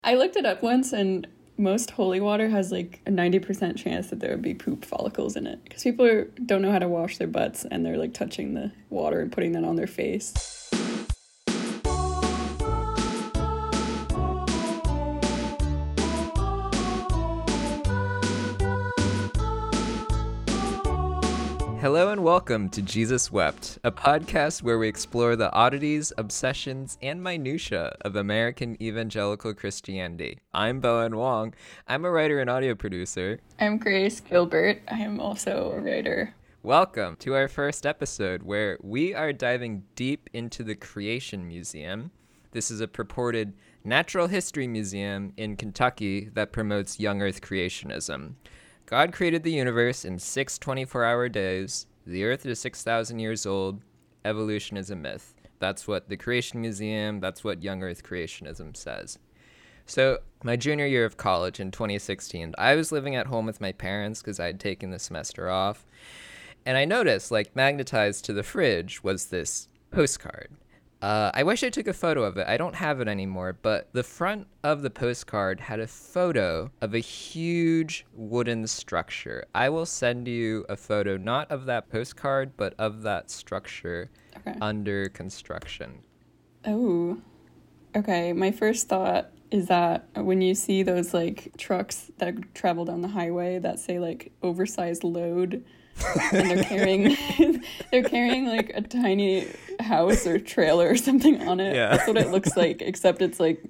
I looked it up once, and most holy water has like a 90% chance that there would be poop follicles in it. Because people don't know how to wash their butts, and they're like touching the water and putting that on their face. Hello and welcome to Jesus Wept, a podcast where we explore the oddities, obsessions, and minutiae of American evangelical Christianity. I'm Bowen Wong. I'm a writer and audio producer. I'm Grace Gilbert. I am also a writer. Welcome to our first episode where we are diving deep into the Creation Museum. This is a purported natural history museum in Kentucky that promotes young earth creationism. God created the universe in 6 24-hour days. The earth is 6,000 years old. Evolution is a myth. That's what the Creation Museum, that's what young earth creationism says. So my junior year of college in 2016, I was living at home with my parents because I had taken the semester off. And I noticed, like, magnetized to the fridge was this postcard. I wish I took a photo of it. I don't have it anymore, but the front of the postcard had a photo of a huge wooden structure. I will send you a photo, not of that postcard, but of that structure under construction. Oh, okay. My first thought is that when you see those, like, trucks that travel down the highway that say, like, oversized load, and they're carrying like a tiny house or trailer or something on it. Yeah. That's what it looks like, except it's like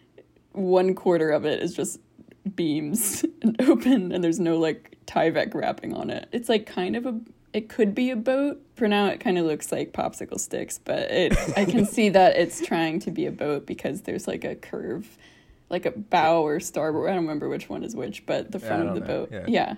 1/4 of it is just beams and open, and there's no like Tyvek wrapping on it. It's like it could be a boat. For now, it kind of looks like popsicle sticks, but I can see that it's trying to be a boat because there's like a curve, like a bow or starboard. I don't remember which one is which, but the front of the boat. Yeah.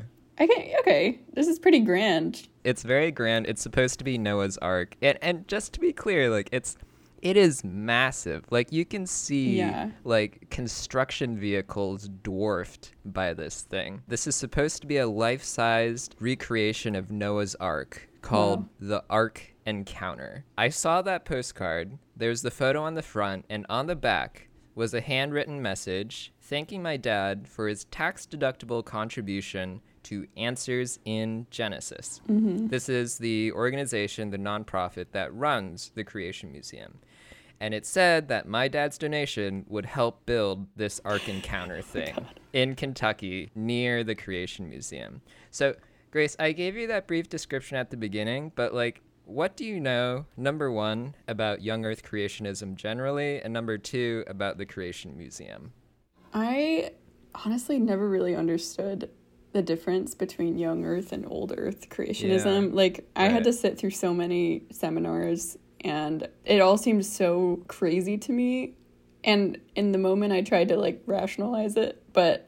Okay, this is pretty grand. It's very grand. It's supposed to be Noah's Ark. And just to be clear, like, it is massive. Like, you can see, like, construction vehicles dwarfed by this thing. This is supposed to be a life-sized recreation of Noah's Ark called the Ark Encounter. I saw that postcard. There's the photo on the front, and on the back was a handwritten message thanking my dad for his tax-deductible contribution to Answers in Genesis. Mm-hmm. This is the organization, the nonprofit that runs the Creation Museum. And it said that my dad's donation would help build this Ark Encounter thing in Kentucky near the Creation Museum. So, Grace, I gave you that brief description at the beginning, but like, what do you know, number one, about young earth creationism generally, and number two, about the Creation Museum? I honestly never really understood the difference between young earth and old earth creationism. I had to sit through so many seminars, and it all seemed so crazy to me. And in the moment I tried to like rationalize it, but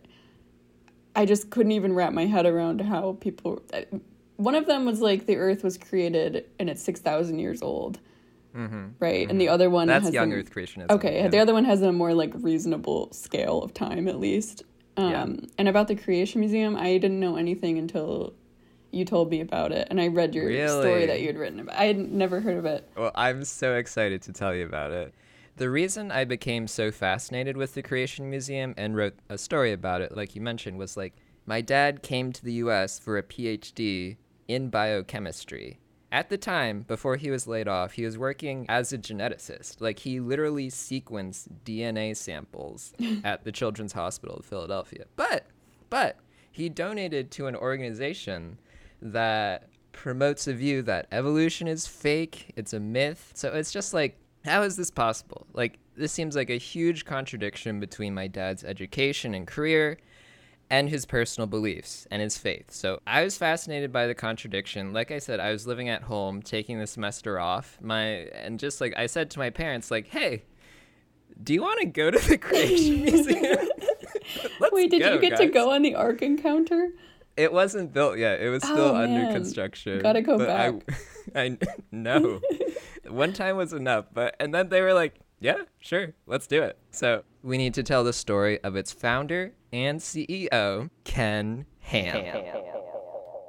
I just couldn't even wrap my head around how people... One of them was like the earth was created and it's 6,000 years old. Mm-hmm. Right? Mm-hmm. And the other one That's young earth creationism. Okay, yeah. The other one has a more like reasonable scale of time at least. And about the Creation Museum, I didn't know anything until you told me about it, and I read your story that you had written about. I had never heard of it. Well, I'm so excited to tell you about it. The reason I became so fascinated with the Creation Museum and wrote a story about it, like you mentioned, was like my dad came to the U.S. for a PhD in biochemistry. At the time, before he was laid off, he was working as a geneticist. Like, he literally sequenced DNA samples at the Children's Hospital of Philadelphia. But he donated to an organization that promotes a view that evolution is fake, it's a myth. So it's just like, how is this possible? Like, this seems like a huge contradiction between my dad's education and career and his personal beliefs and his faith. So I was fascinated by the contradiction. Like I said, I was living at home, taking the semester off. And just like I said to my parents, like, hey, do you want to go to the Creation Museum? Wait, did you get to go on the Ark Encounter? It wasn't built yet. It was still under construction. Gotta go back. I know. One time was enough. And then they were like, yeah, sure, let's do it. So we need to tell the story of its founder and CEO, Ken Ham.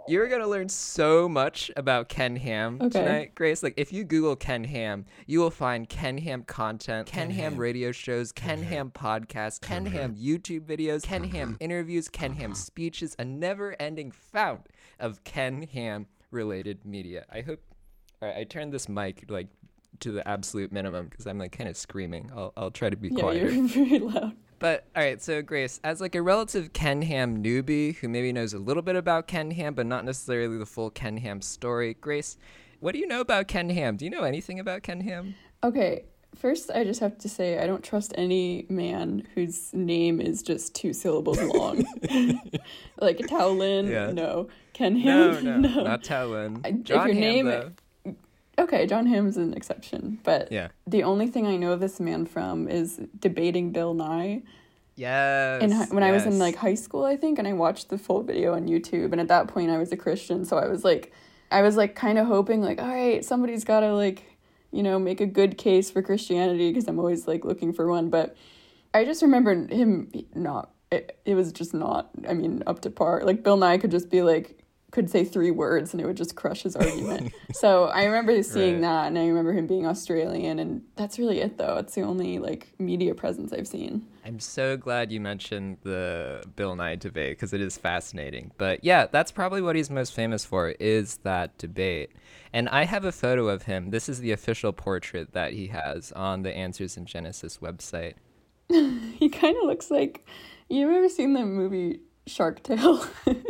You're going to learn so much about Ken Ham tonight, Grace. Like, if you Google Ken Ham, you will find Ken Ham content, Ken Ham radio shows, Ken Ham podcasts, Ken Ham YouTube videos, Ken Ham interviews, Ken Ham speeches, a never-ending fount of Ken Ham-related media. I hope... All right, I turned this mic, like, to the absolute minimum because I'm, like, kind of screaming. I'll try to be quieter. Yeah, you're very loud. But, all right, so Grace, as like a relative Ken Ham newbie who maybe knows a little bit about Ken Ham, but not necessarily the full Ken Ham story, Grace, what do you know about Ken Ham? Do you know anything about Ken Ham? Okay, first I just have to say I don't trust any man whose name is just 2 syllables long. Like Tao Lin, no. Ken Ham, no, not Tao Lin. John Ham, though. Okay, John Hamm's an exception, but the only thing I know this man from is debating Bill Nye. Yes. When I was in like high school, I think, and I watched the full video on YouTube, and at that point I was a Christian, so I was like kind of hoping like, all right, somebody's got to like, you know, make a good case for Christianity because I'm always like looking for one, but I just remember him it was just not, I mean, up to par. Like Bill Nye could just be like, could say 3 words and it would just crush his argument. So I remember seeing that, and I remember him being Australian, and that's really it though. It's the only like media presence I've seen. I'm so glad you mentioned the Bill Nye debate because it is fascinating. But yeah, that's probably what he's most famous for, is that debate. And I have a photo of him. This is the official portrait that he has on the Answers in Genesis website. He kind of looks like, you've ever seen the movie Shark Tale?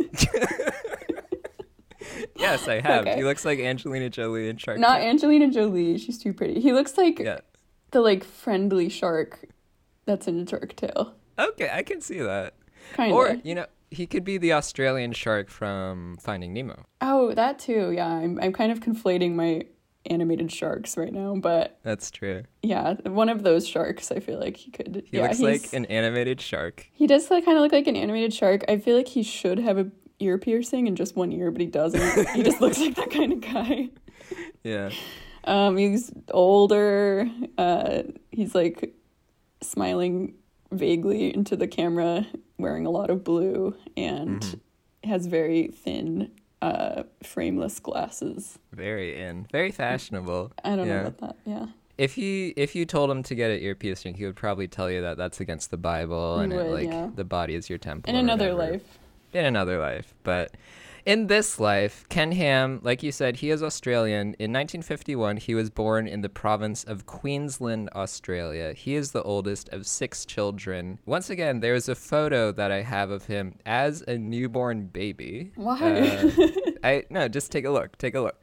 Yes, I have. Okay. He looks like Angelina Jolie in Shark Tale. Not Angelina Jolie. She's too pretty. He looks like the like friendly shark that's in Shark Tale. Okay, I can see that. Kind of. Or, you know, he could be the Australian shark from Finding Nemo. Oh, that too. Yeah, I'm kind of conflating my animated sharks right now, but that's true. Yeah, one of those sharks. I feel like he could. He looks like an animated shark. He does kind of look like an animated shark. I feel like he should have a ear piercing in just one ear, but he doesn't. He just looks like that kind of guy. Yeah. He's older. He's like smiling vaguely into the camera, wearing a lot of blue, and has very thin, frameless glasses. Very fashionable. I don't know about that. Yeah. If you told him to get an ear piercing, he would probably tell you that that's against the Bible, and the body is your temple. In another life. In another life. But in this life, Ken Ham, like you said, he is Australian. In 1951, he was born in the province of Queensland, Australia. He is the oldest of 6 children. Once again, there's a photo that I have of him as a newborn baby. Why? No, just take a look. Take a look.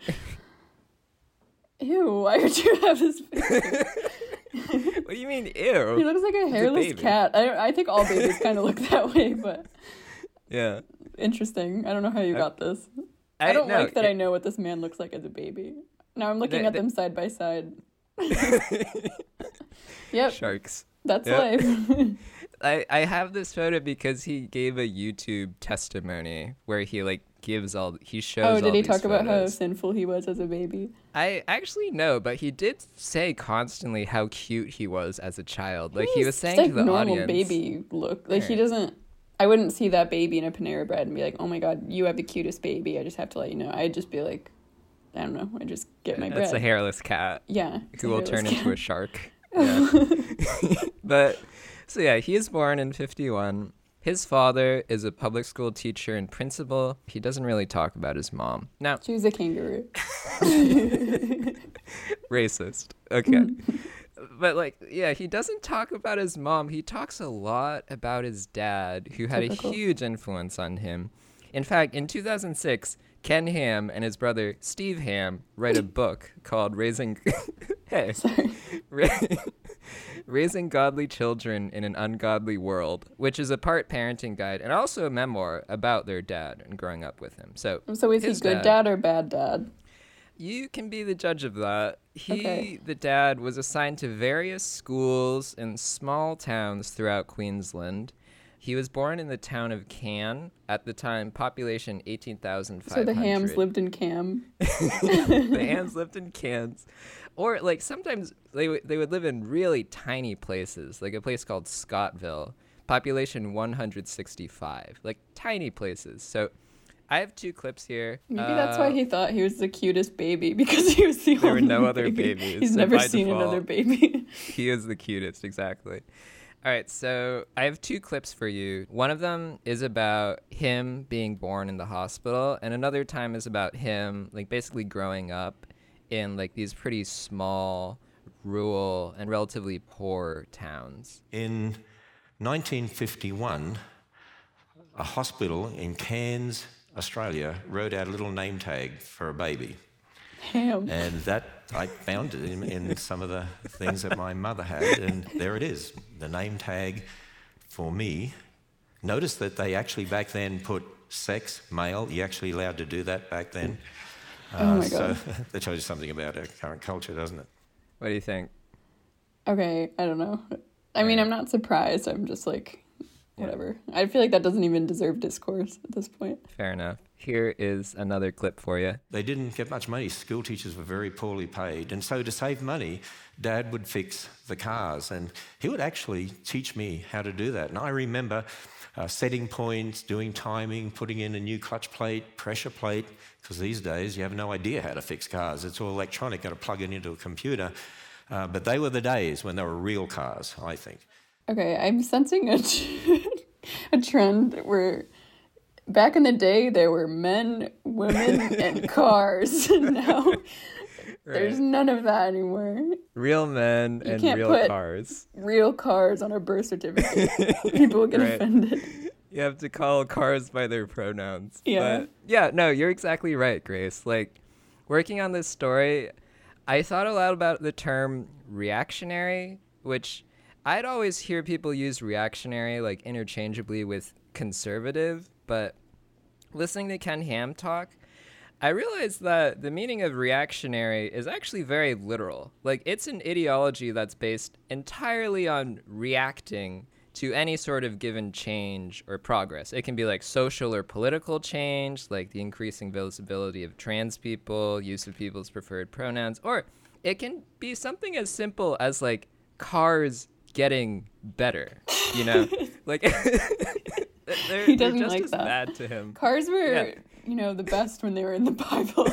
Ew, why would you have this picture? What do you mean, ew? He looks like a hairless cat. I think all babies kind of look that way, but... Yeah. Interesting. I don't know how you got this. I don't like that I know what this man looks like as a baby. Now I'm looking at them side by side. Yep. Sharks. That's life. I have this photo because he gave a YouTube testimony where he he shows. Oh, did he talk photos. About how sinful he was as a baby? I actually know, but he did say constantly how cute he was as a child. Like he was saying to the normal audience, baby look. Like he doesn't. I wouldn't see that baby in a Panera Bread and be like, oh my God, you have the cutest baby. I just have to let you know. I'd just be like, I don't know. I just get my bread. It's a hairless cat. Yeah. Who will turn into a shark. Yeah. But, so yeah, he is born in 1951. His father is a public school teacher and principal. He doesn't really talk about his mom. Now, she was a kangaroo. Racist. Okay. But, he doesn't talk about his mom. He talks a lot about his dad, who had a huge influence on him. In fact, in 2006, Ken Ham and his brother Steve Ham write a book called Raising Godly Children in an Ungodly World, which is a part parenting guide and also a memoir about their dad and growing up with him. So is he good dad or bad dad? You can be the judge of that. The dad, was assigned to various schools in small towns throughout Queensland. He was born in the town of Cannes. At the time, population 18,500. So the Hams lived in Cam. The Hams lived in Cairns. Or, sometimes they would live in really tiny places, like a place called Scottville. Population 165. Tiny places. So I have 2 clips here. Maybe that's why he thought he was the cutest baby, because he was the there only were no other baby. babies. He's so never by seen default, another baby. He is the cutest, exactly. All right, so I have 2 clips for you. One of them is about him being born in the hospital, and another time is about him, like, basically growing up in, like, these pretty small, rural, and relatively poor towns. In 1951, a hospital in Cairns, Australia, wrote out a little name tag for a baby. Damn. And that, I found it in some of the things that my mother had, and there it is, the name tag for me. Notice that they actually back then put sex, male. You're actually allowed to do that back then. Oh my God. So that tells you something about our current culture, doesn't it? What do you think? Okay, I don't know. I mean, I'm not surprised. I'm just like, whatever. I feel like that doesn't even deserve discourse at this point. Fair enough. Here is another clip for you. They didn't get much money. School teachers were very poorly paid. And so to save money, Dad would fix the cars. And he would actually teach me how to do that. And I remember setting points, doing timing, putting in a new clutch plate, pressure plate, because these days you have no idea how to fix cars. It's all electronic, got to plug it into a computer. But they were the days when they were real cars, I think. Okay, I'm sensing a trend where back in the day there were men, women, and cars. Now there's none of that anymore. Real men and real cars. Real cars on a birth certificate. People will get offended. You have to call cars by their pronouns. Yeah. But yeah, no, you're exactly right, Grace. Like, working on this story, I thought a lot about the term reactionary, which I'd always hear people use reactionary like interchangeably with conservative, but listening to Ken Ham talk, I realized that the meaning of reactionary is actually very literal. Like, it's an ideology that's based entirely on reacting to any sort of given change or progress. It can be like social or political change, like the increasing visibility of trans people, use of people's preferred pronouns, or it can be something as simple as like cars getting better, you know? Like, he doesn't just like as that. bad to him. Cars were, the best when they were in the Bible.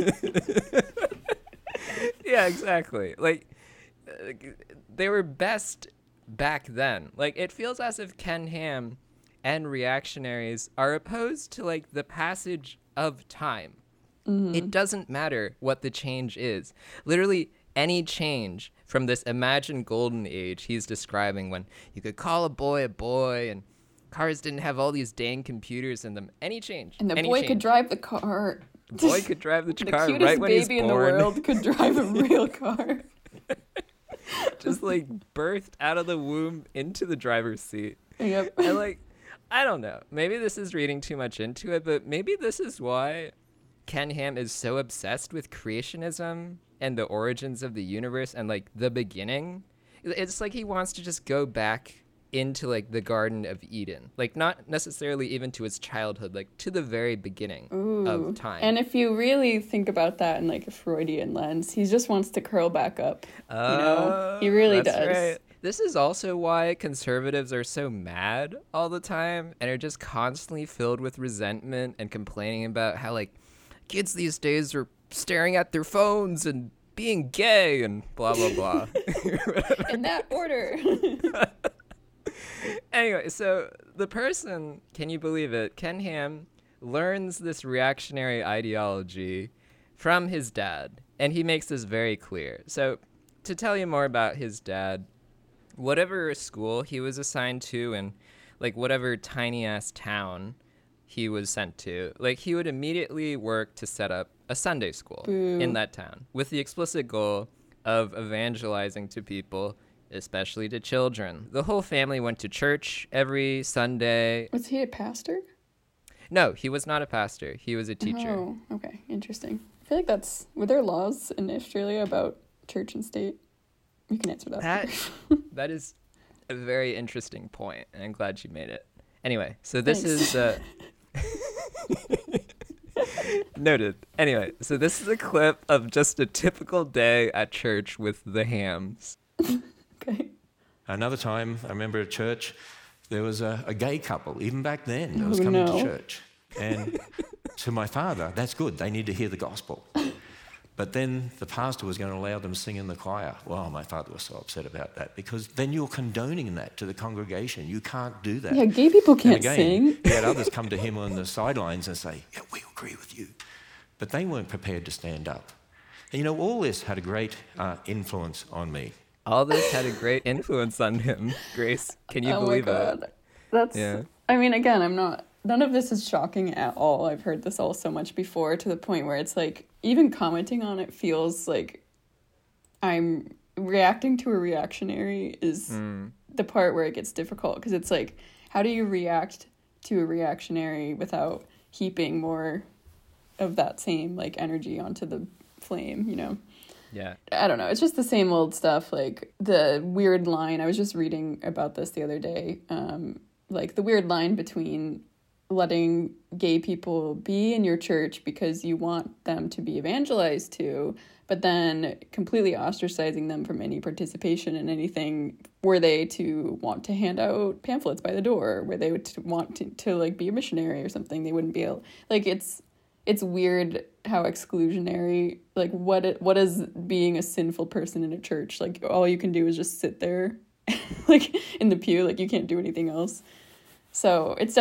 Yeah, exactly. Like, they were best back then. Like, it feels as if Ken Ham and reactionaries are opposed to like the passage of time. Mm-hmm. It doesn't matter what the change is. Literally any change from this imagined golden age he's describing, when you could call a boy and cars didn't have all these dang computers in them. Any change. And the boy could drive the car. The boy could drive the car cutest right when he's baby born. in the world could drive a real car. Just like birthed out of the womb into the driver's seat. Yep. And like, I don't know. Maybe this is reading too much into it, but maybe this is why Ken Ham is so obsessed with creationism and the origins of the universe and like the beginning. It's like he wants to just go back into like the Garden of Eden, like not necessarily even to his childhood, like to the very beginning of time. And if you really think about that in like a Freudian lens, he just wants to curl back up. He really does. Right. This is also why conservatives are so mad all the time and are just constantly filled with resentment and complaining about how like kids these days are staring at their phones and being gay and blah blah blah. In that order. Anyway, so the person, can you believe it, Ken Ham learns this reactionary ideology from his dad, and he makes this very clear. So to tell you more about his dad, whatever school he was assigned to and like whatever tiny ass town he was sent to, like he would immediately work to set up a Sunday school in that town with the explicit goal of evangelizing to people, especially to children. The whole family went to church every Sunday. Was he a pastor? No, he was not a pastor. He was a teacher. Oh, okay. Interesting. I feel like were there laws in Australia about church and state? You can answer that. That is a very interesting point, and I'm glad you made it. Anyway, so this is... Noted. Anyway, so this is a clip of just a typical day at church with the Hams. Okay. Another time, I remember at church, there was a gay couple, even back then, that was coming to church. And to my father, that's good. They need to hear the gospel. But then the pastor was going to allow them to sing in the choir. Well, my father was so upset about that, because then you're condoning that to the congregation. You can't do that. Yeah, gay people can't sing. He had others come to him on the sidelines and say, yeah, we agree with you. But they weren't prepared to stand up. And all this had a great influence on me. All this had a great influence on him, Grace. Can you believe it? That's, yeah. I mean, again, none of this is shocking at all. I've heard this all so much before, to the point where it's like, even commenting on it feels like I'm reacting to a reactionary is the part where it gets difficult. Because it's like, how do you react to a reactionary without heaping more of that same like energy onto the flame, Yeah. I don't know. It's just the same old stuff. Like the weird line. I was just reading about this the other day. Like the weird line between letting gay people be in your church because you want them to be evangelized to, but then completely ostracizing them from any participation in anything. Were they to want to hand out pamphlets by the door, were they would want to like be a missionary or something, they wouldn't be able. Like it's weird how exclusionary, like what is being a sinful person in a church? Like all you can do is just sit there like in the pew, like you can't do anything else. So it's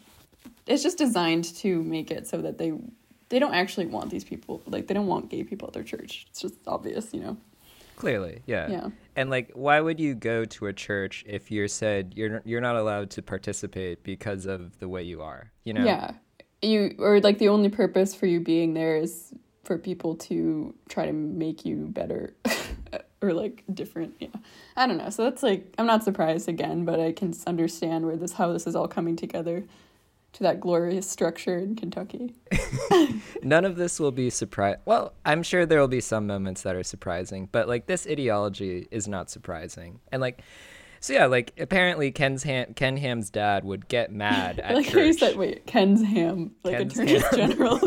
just designed to make it so that they don't actually want these people, like they don't want gay people at their church. It's just obvious, Clearly, yeah. And like, why would you go to a church if you're said you're not allowed to participate because of the way you are, Yeah. Or like the only purpose for you being there is for people to try to make you better or like different. Yeah. I don't know. So that's like, I'm not surprised again, but I can understand how this is all coming together to that glorious structure in Kentucky. None of this will be surprising. Well, I'm sure there will be some moments that are surprising, but like this ideology is not surprising. And like, so yeah, like apparently Ken Ham's dad would get mad at like church. Like you said, wait, Ken's Ham, like Attorney General.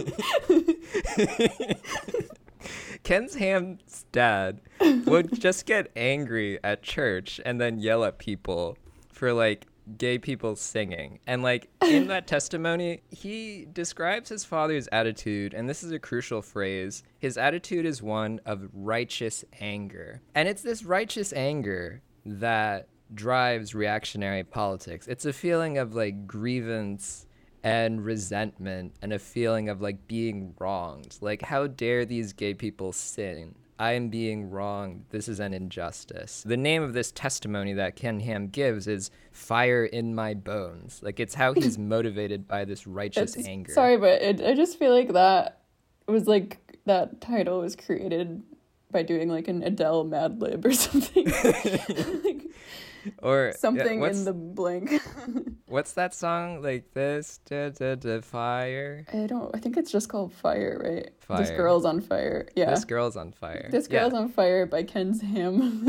Ken Ham's dad would just get angry at church and then yell at people for like gay people singing. And like in that testimony, he describes his father's attitude, and this is a crucial phrase. His attitude is one of righteous anger. And it's this righteous anger that drives reactionary politics. It's a feeling of like grievance and resentment and a feeling of like being wronged. Like, how dare these gay people sin? I am being wronged. This is an injustice. The name of this testimony that Ken Ham gives is Fire in My Bones. Like, it's how he's motivated by this righteous anger. Sorry, but I just feel like that was like, that title was created by doing like an Adele Mad Lib or something. Like, or something in the blank. What's that song? Like this, fire? I think it's just called Fire, right? Fire. This Girl's on Fire. Yeah. This Girl's on Fire. This Girl's on Fire by Ken Ham.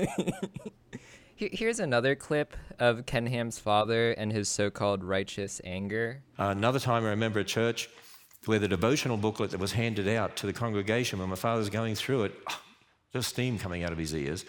Here's another clip of Ken Ham's father and his so-called righteous anger. Another time I remember a church where the devotional booklet that was handed out to the congregation when my father was going through it, just steam coming out of his ears.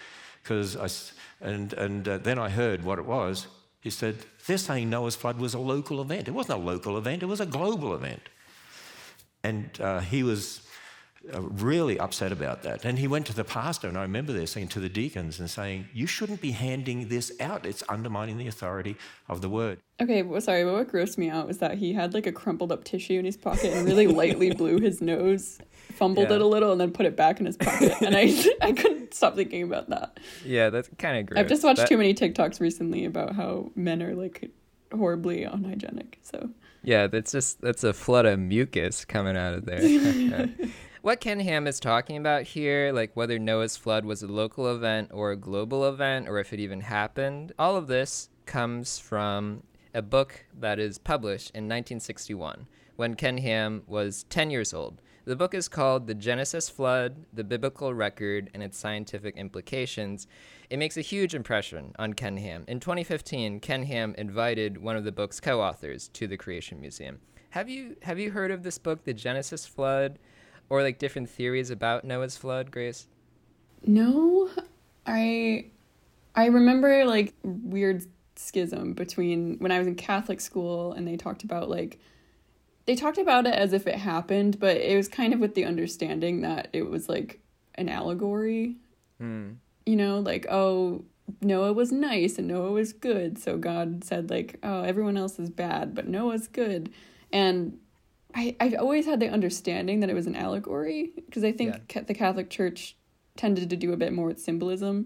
Then I heard what it was. He said, they're saying Noah's flood was a local event. It wasn't a local event, it was a global event. And he was really upset about that. And he went to the pastor, and I remember this, saying to the deacons and saying, you shouldn't be handing this out. It's undermining the authority of the word. Okay, well, sorry, but what grossed me out was that he had like a crumpled up tissue in his pocket and really lightly blew his nose, fumbled it a little, and then put it back in his pocket. And I couldn't stop thinking about that. Yeah, that's kind of gross. I've just watched too many TikToks recently about how men are like horribly unhygienic. So yeah, that's a flood of mucus coming out of there. What Ken Ham is talking about here, like whether Noah's flood was a local event or a global event, or if it even happened, all of this comes from a book that is published in 1961 when Ken Ham was 10 years old. The book is called The Genesis Flood, The Biblical Record and Its Scientific Implications. It makes a huge impression on Ken Ham. In 2015, Ken Ham invited one of the book's co-authors to the Creation Museum. Have you heard of this book, The Genesis Flood, or like different theories about Noah's flood, Grace? No, I remember like weird schism between when I was in Catholic school and they talked about like they talked about it as if it happened, but it was kind of with the understanding that it was like an allegory. You know, like, oh, Noah was nice and Noah was good, so God said like, oh, everyone else is bad, but Noah's good. And I've always had the understanding that it was an allegory, because I think the Catholic Church tended to do a bit more with symbolism.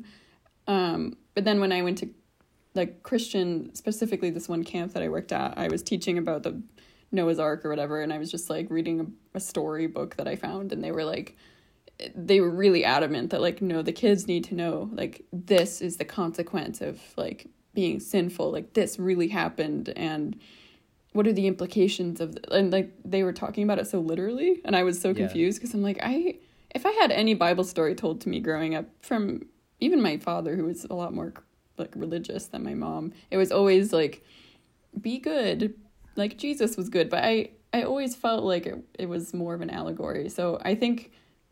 But then when I went to like Christian, specifically this one camp that I worked at, I was teaching about the Noah's Ark or whatever, and I was just like reading a story book that I found, and they were really adamant that like, no, the kids need to know like this is the consequence of like being sinful, like this really happened, and what are the implications of and like they were talking about it so literally, and I was so confused because I'm like, if I had any Bible story told to me growing up from even my father, who was a lot more like religious than my mom, it was always like, be good, like Jesus was good, but I always felt like it was more of an allegory. So I think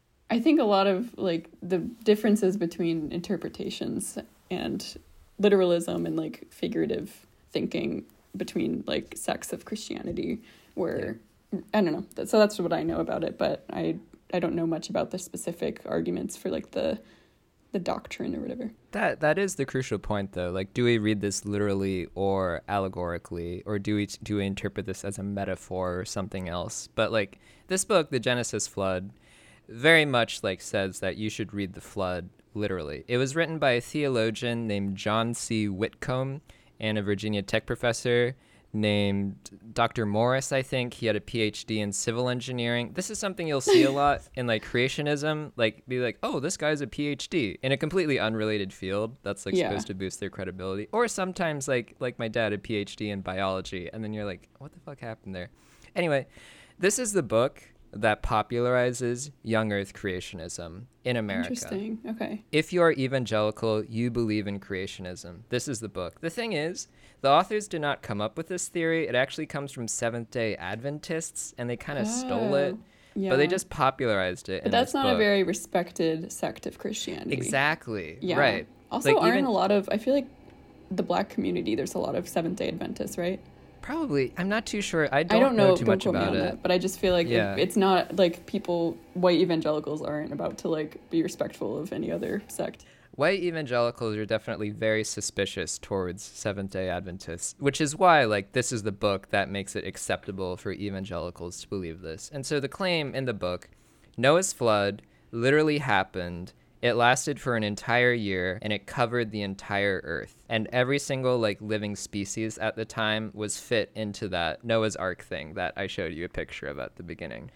a lot of like the differences between interpretations and literalism and like figurative thinking between like sects of Christianity were, I don't know. So that's what I know about it, but I don't know much about the specific arguments for like the doctrine or whatever. That is the crucial point, though. Like, do we read this literally or allegorically, or do we interpret this as a metaphor or something else? But like this book, The Genesis Flood, very much like says that you should read the flood literally. It was written by a theologian named John C. Whitcomb and a Virginia Tech professor named Dr. Morris, I think. He had a PhD in civil engineering. This is something you'll see a lot in like creationism, like be like, oh, this guy's a PhD in a completely unrelated field that's like supposed to boost their credibility. Or sometimes like my dad, a PhD in biology, and then you're like, what the fuck happened there? Anyway, this is the book that popularizes young earth creationism in America. Interesting. Okay. If you are evangelical, you believe in creationism. This is the book. The thing is, the authors did not come up with this theory. It actually comes from Seventh-day Adventists, and they kind of stole it. Yeah. But they just popularized it. But that's not a very respected sect of Christianity. Exactly. Yeah. Right. Also, like, aren't a lot of, I feel like the Black community, there's a lot of Seventh-day Adventists, right? Probably. I'm not too sure. I don't know too much about it. That, but I just feel like it's not like white evangelicals aren't about to like be respectful of any other sect. White evangelicals are definitely very suspicious towards Seventh-day Adventists, which is why like this is the book that makes it acceptable for evangelicals to believe this. And so the claim in the book, Noah's flood literally happened. It lasted for an entire year, and it covered the entire earth. And every single like living species at the time was fit into that Noah's Ark thing that I showed you a picture of at the beginning.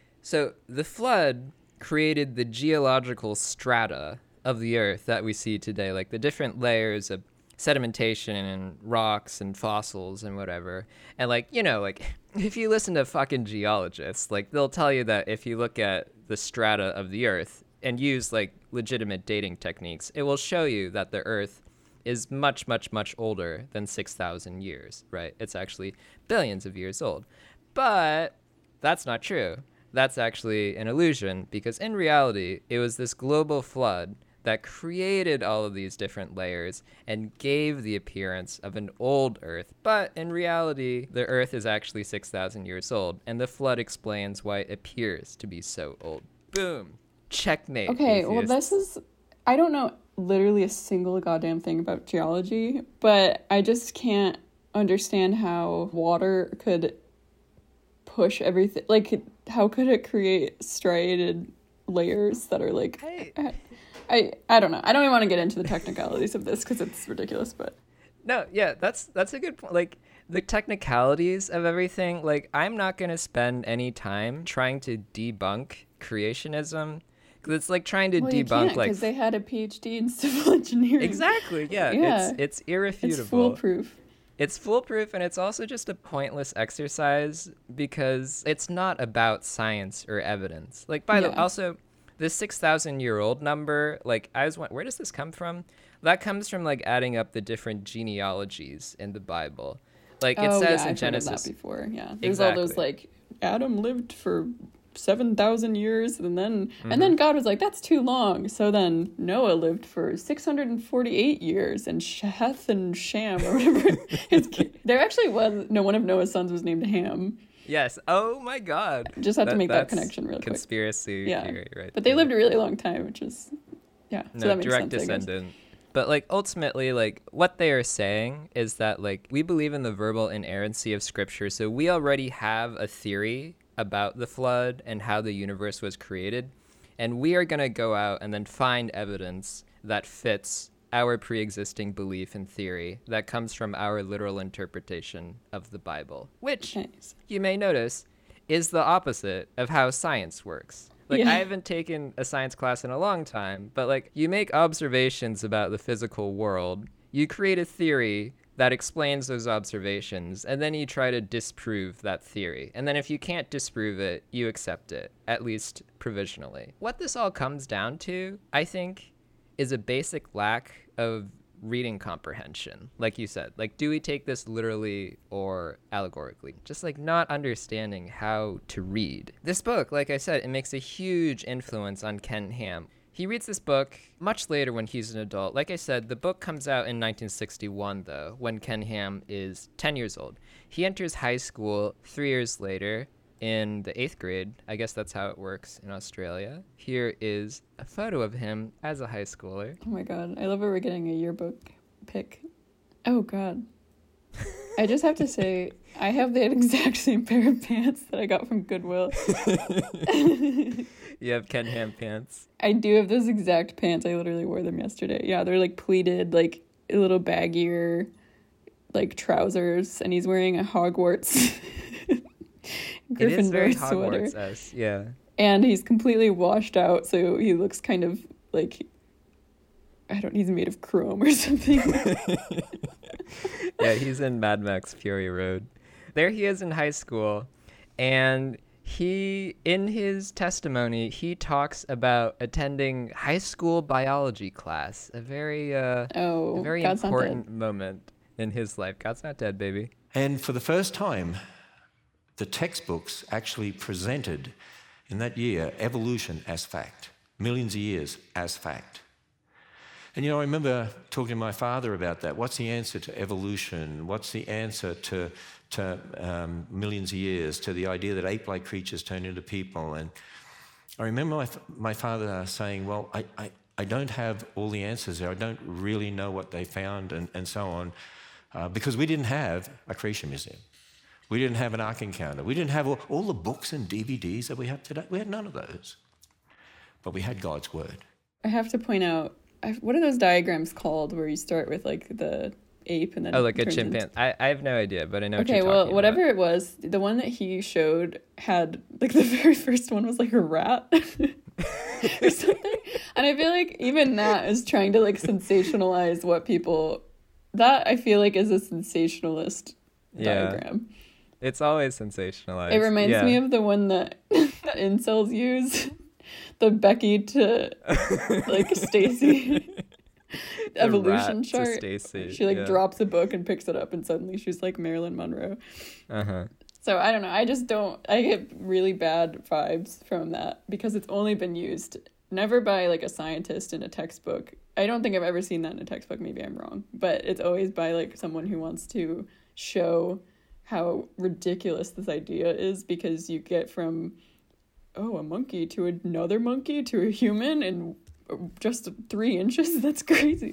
So the flood created the geological strata of the earth that we see today, like the different layers of sedimentation and rocks and fossils and whatever. And like, you know, like if you listen to fucking geologists, like they'll tell you that if you look at the strata of the earth and use like legitimate dating techniques, it will show you that the earth is much, much, much older than 6,000 years, right? It's actually billions of years old. But that's not true. That's actually an illusion, because in reality, it was this global flood that created all of these different layers and gave the appearance of an old Earth. But in reality, the Earth is actually 6,000 years old, and the flood explains why it appears to be so old. Boom. Checkmate. Okay, atheists. Well, this is... I don't know literally a single goddamn thing about geology, but I just can't understand how water could push everything. Like, how could it create striated layers that are like... I don't know. I don't even want to get into the technicalities of this because it's ridiculous, but... No, yeah, that's a good point. Like, the technicalities of everything, like, I'm not going to spend any time trying to debunk creationism, because it's like trying to debunk, like... because they had a PhD in civil engineering. Exactly, yeah. It's irrefutable. It's foolproof. It's foolproof, and it's also just a pointless exercise because it's not about science or evidence. Like, by the way, also... This 6,000-year-old number, like, I was wondering, where does this come from? That comes from, like, adding up the different genealogies in the Bible. Like, it says in Genesis... I've heard of that before, yeah. There's all those, like, Adam lived for 7,000 years, and then God was like, that's too long. So then Noah lived for 648 years, and Sheth and Sham, or whatever. There actually was... No, one of Noah's sons was named Ham. Yes. Oh my God. Just have to make that connection real quick. Conspiracy theory, right? But they lived a really long time, which is, so that makes direct sense, descendant. But like ultimately, like what they are saying is that like we believe in the verbal inerrancy of Scripture, so we already have a theory about the flood and how the universe was created, and we are going to go out and then find evidence that fits our pre-existing belief and theory that comes from our literal interpretation of the Bible, which you may notice is the opposite of how science works. Like, I haven't taken a science class in a long time, but like you make observations about the physical world, you create a theory that explains those observations, and then you try to disprove that theory. And then if you can't disprove it, you accept it, at least provisionally. What this all comes down to, I think, is a basic lack of reading comprehension. Like you said, like, do we take this literally or allegorically? Just like not understanding how to read. This book, like I said, it makes a huge influence on Ken Ham. He reads this book much later when he's an adult. Like I said, the book comes out in 1961, though, when Ken Ham is 10 years old. He enters high school 3 years later in the 8th grade. I guess that's how it works in Australia. Here is a photo of him as a high schooler. Oh my God. I love how we're getting a yearbook pic. Oh God. I just have to say, I have the exact same pair of pants that I got from Goodwill. You have Ken Ham pants? I do have those exact pants. I literally wore them yesterday. Yeah, they're like pleated, like a little baggier, like trousers, and he's wearing a Hogwarts Gryffindor sweater. Hogwarts-esque, yeah. And he's completely washed out, so he looks kind of like, he's made of chrome or something. Yeah, he's in Mad Max Fury Road. There he is in high school, and in his testimony, he talks about attending high school biology class, a very important moment in his life. God's not dead, baby. And for the first time, the textbooks actually presented in that year evolution as fact, millions of years as fact. And I remember talking to my father about that. What's the answer to evolution? What's the answer to millions of years, to the idea that ape-like creatures turn into people? And I remember my father saying, well, I don't have all the answers there. I don't really know what they found and so on, because we didn't have a creation museum. We didn't have an Ark Encounter. We didn't have all the books and DVDs that we have today. We had none of those. But we had God's Word. I have to point out, what are those diagrams called where you start with like the ape and then like a chimpanzee? I have no idea, but I know what you're talking about. Whatever it was, the one that he showed had like the very first one was like a rat or something. And I feel like even that is trying to like sensationalize what people, that I feel like is a sensationalist diagram. It's always sensationalized. It reminds me of the one that incels use. The Becky to like Stacy evolution chart. She drops a book and picks it up, and suddenly she's like Marilyn Monroe. So I don't know. I get really bad vibes from that because it's only been used never by like a scientist in a textbook. I don't think I've ever seen that in a textbook. Maybe I'm wrong, but it's always by like someone who wants to show how ridiculous this idea is, because you get from a monkey to another monkey to a human in just 3 inches. That's crazy.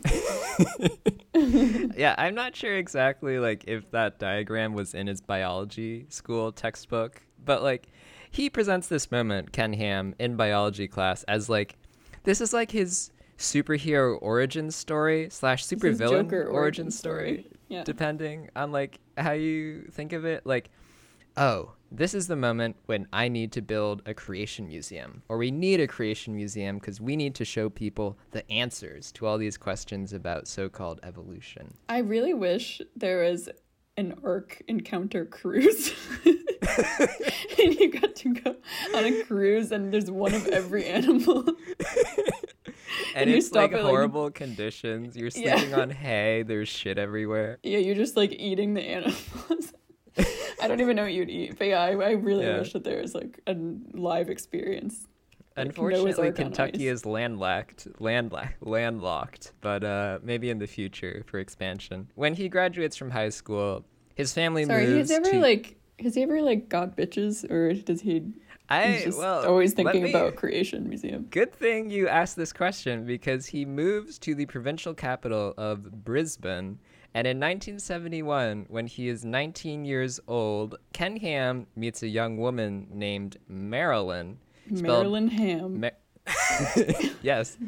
Yeah, I'm not sure exactly like if that diagram was in his biology school textbook, but like he presents this moment, Ken Ham, in biology class as like, this is like his superhero origin story / supervillain origin story. Yeah. Depending on like how you think of it. Like, oh, this is the moment when I need to build a creation museum, or we need a creation museum because we need to show people the answers to all these questions about so-called evolution. I really wish there was an Ark Encounter cruise. And you got to go on a cruise and there's one of every animal. And it's like horrible conditions. You're sleeping on hay. There's shit everywhere. Yeah, you're just like eating the animals. I don't even know what you'd eat. But yeah, I really wish that there was like a live experience. Unfortunately, Kentucky is landlocked, but maybe in the future for expansion. When he graduates from high school, his family moves he's ever like Has he ever like got bitches, or does he? He's just well, always thinking about Creation Museum. Good thing you asked this question, because he moves to the provincial capital of Brisbane. And in 1971, when he is 19 years old, Ken Ham meets a young woman named Marilyn. Marilyn Ham. Yes.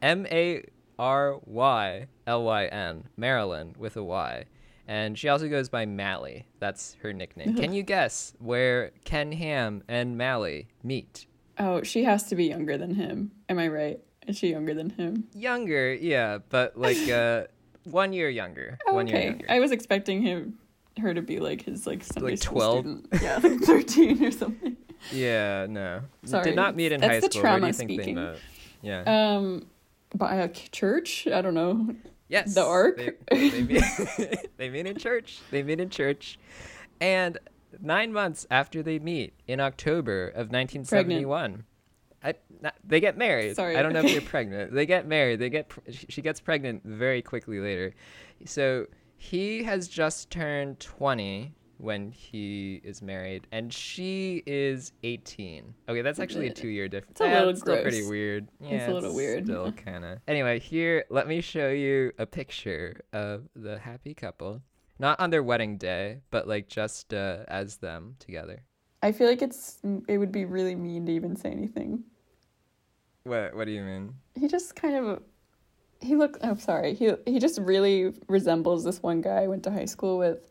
Maryllyn. Marilyn with a Y. And she also goes by Mally. That's her nickname. Can you guess where Ken Ham and Mally meet? Oh, she has to be younger than him. Am I right? Is she younger than him? Younger, yeah, but like 1 year younger. Oh, 1 year okay. younger. I was expecting her to be like his like Sunday school 12? student. Yeah, like 13 or something. Yeah, no. Sorry. Did not meet in high school. Where do you think they met? Yeah. By a church? I don't know. Yes. The Ark? They meet in church. And 9 months after they meet, in October of 1971, they get married. Sorry. I don't know if they're pregnant. They get married. She gets pregnant very quickly later. So he has just turned 20 when he is married, and she is 18. Okay, that's actually a 2-year difference. It's a little still gross. pretty weird. Yeah, it's a little weird. Still kind of. Anyway, here, let me show you a picture of the happy couple. Not on their wedding day, but like just as them together. I feel like it would be really mean to even say anything. What do you mean? He just kind of... He just really resembles this one guy I went to high school with.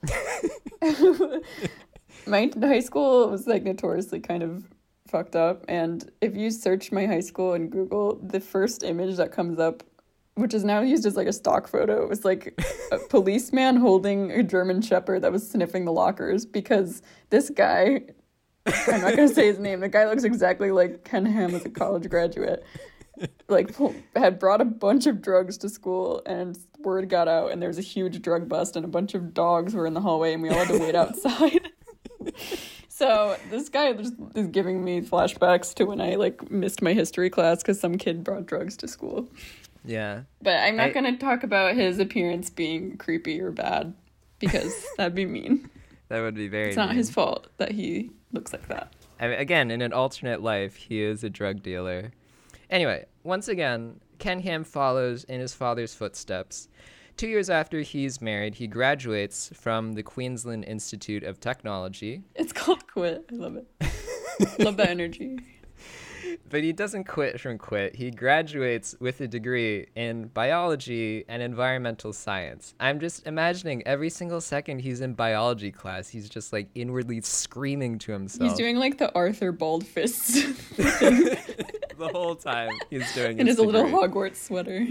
My high school was like notoriously kind of fucked up, and if you search my high school in Google, the first image that comes up, which is now used as like a stock photo, it was like a policeman holding a German Shepherd that was sniffing the lockers, because this guy, I'm not going to say his name, the guy looks exactly like Ken Ham as a college graduate. Like, had brought a bunch of drugs to school, and word got out, and there was a huge drug bust, and a bunch of dogs were in the hallway, and we all had to wait outside. So this guy just is giving me flashbacks to when I like missed my history class because some kid brought drugs to school. Yeah. But I'm not going to talk about his appearance being creepy or bad, because that'd be mean. That would be very It's not mean. his fault that he looks like that. I mean, again, in an alternate life, he is a drug dealer. Anyway, once again, Ken Ham follows in his father's footsteps. 2 years after he's married, he graduates from the Queensland Institute of Technology. It's called Quit. I love it. Love that energy. But he doesn't quit. He graduates with a degree in biology and environmental science. I'm just imagining every single second he's in biology class, he's just like inwardly screaming to himself. He's doing like the Arthur bald fists. The whole time he's doing in his degree. little Hogwarts sweater.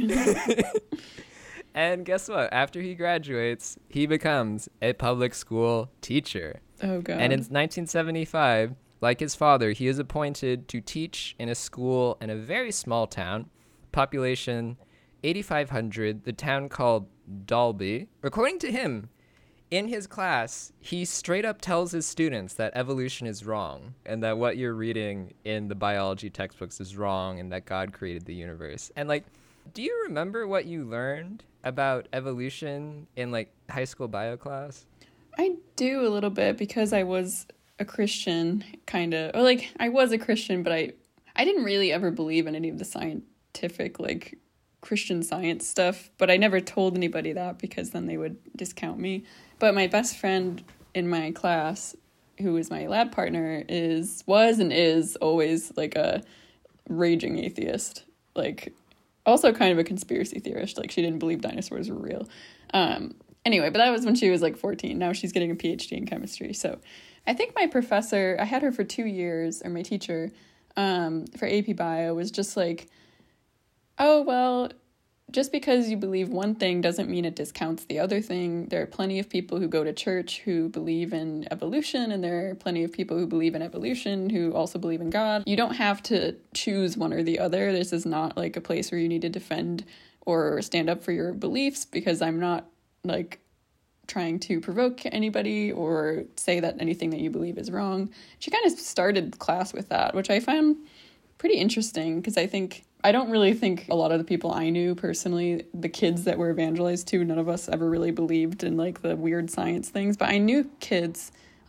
And guess what? After he graduates, he becomes a public school teacher. Oh, God. And in 1975, like his father, he is appointed to teach in a school in a very small town, population 8,500, the town called Dalby. According to him, in his class, he straight up tells his students that evolution is wrong and that what you're reading in the biology textbooks is wrong and that God created the universe. And like, do you remember what you learned about evolution in like high school bio class? I do a little bit because I was a Christian, kind of. Or like, I was a Christian, but I didn't really ever believe in any of the scientific, like, Christian Science stuff. But I never told anybody that because then they would discount me. But my best friend in my class, who is my lab partner, was and is always like a raging atheist. Like, also kind of a conspiracy theorist. Like, she didn't believe dinosaurs were real. Anyway, but that was when she was like 14. Now she's getting a PhD in chemistry. So I think my professor, I had her for 2 years, or my teacher for AP Bio, was just like, oh, well, just because you believe one thing doesn't mean it discounts the other thing. There are plenty of people who go to church who believe in evolution, and there are plenty of people who believe in evolution who also believe in God. You don't have to choose one or the other. This is not like a place where you need to defend or stand up for your beliefs, because I'm not like trying to provoke anybody or say that anything that you believe is wrong. She kind of started class with that, which I found pretty interesting, because I don't really think a lot of the people I knew personally, the kids that were evangelized to, none of us ever really believed in like the weird science things, but I knew kids,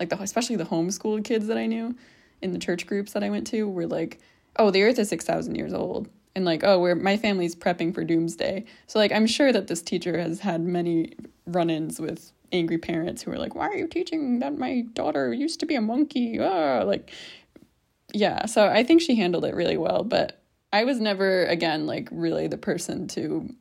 like especially the homeschooled kids that I knew in the church groups that I went to were like, oh, the earth is 6,000 years old. And like, oh, my family's prepping for doomsday. So like, I'm sure that this teacher has had many run-ins with angry parents who are like, why are you teaching that my daughter used to be a monkey? Like, yeah. So I think she handled it really well. But I was never, again, like really the person to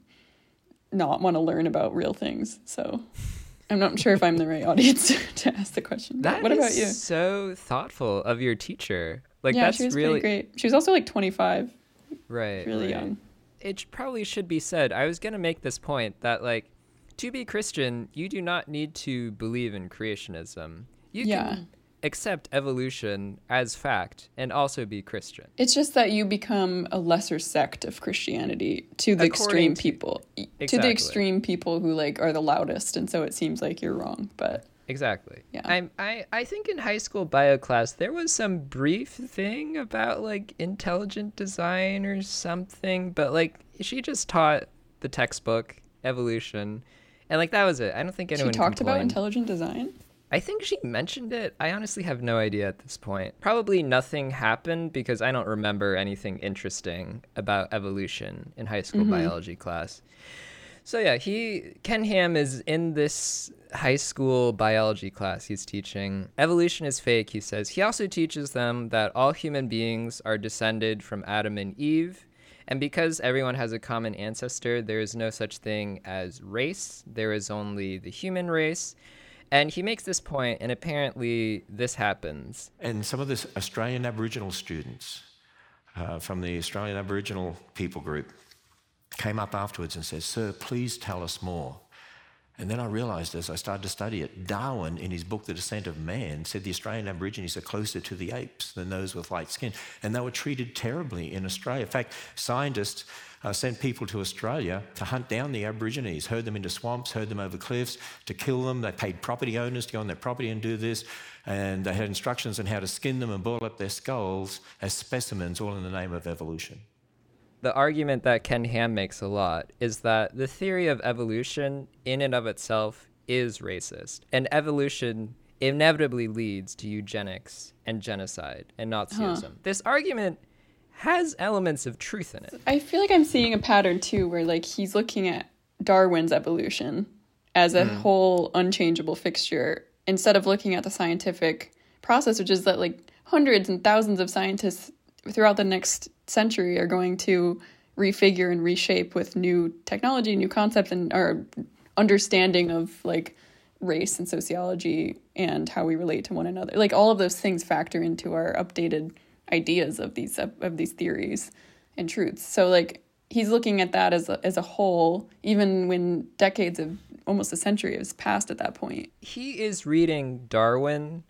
not want to learn about real things. So I'm not sure if I'm the right audience to ask the question. What about you? So thoughtful of your teacher. Like, yeah, that's she was really pretty great. She was also like 25. Right. Really young. It probably should be said. I was going to make this point that, like, to be Christian, you do not need to believe in creationism. You can accept evolution as fact and also be Christian. It's just that you become a lesser sect of Christianity to the extreme people. Exactly. To the extreme people who like are the loudest, and so it seems like you're wrong, but exactly. Yeah. I think in high school bio class there was some brief thing about like intelligent design or something, but like she just taught the textbook evolution, and like that was it. I don't think anyone She talked complained. about intelligent design? I think she mentioned it. I honestly have no idea at this point. Probably nothing happened because I don't remember anything interesting about evolution in high school biology class. So yeah, Ken Ham is in this high school biology class he's teaching. Evolution is fake, he says. He also teaches them that all human beings are descended from Adam and Eve. And because everyone has a common ancestor, there is no such thing as race. There is only the human race. And he makes this point, and apparently this happens. And some of the Australian Aboriginal students from the Australian Aboriginal people group came up afterwards and said, "Sir, please tell us more." And then I realised as I started to study it, Darwin, in his book The Descent of Man, said the Australian Aborigines are closer to the apes than those with light skin. And they were treated terribly in Australia. In fact, scientists sent people to Australia to hunt down the Aborigines, herd them into swamps, herd them over cliffs, to kill them. They paid property owners to go on their property and do this. And they had instructions on how to skin them and boil up their skulls as specimens, all in the name of evolution. The argument that Ken Ham makes a lot is that the theory of evolution in and of itself is racist, and evolution inevitably leads to eugenics and genocide and Nazism. This argument has elements of truth in it. I feel like I'm seeing a pattern too where like he's looking at Darwin's evolution as a whole unchangeable fixture instead of looking at the scientific process, which is that like hundreds and thousands of scientists throughout the next century are going to refigure and reshape with new technology, new concepts, and our understanding of like race and sociology and how we relate to one another. Like all of those things factor into our updated ideas of these theories and truths. So like he's looking at that as a whole, even when decades of almost a century has passed at that point. He is reading Darwin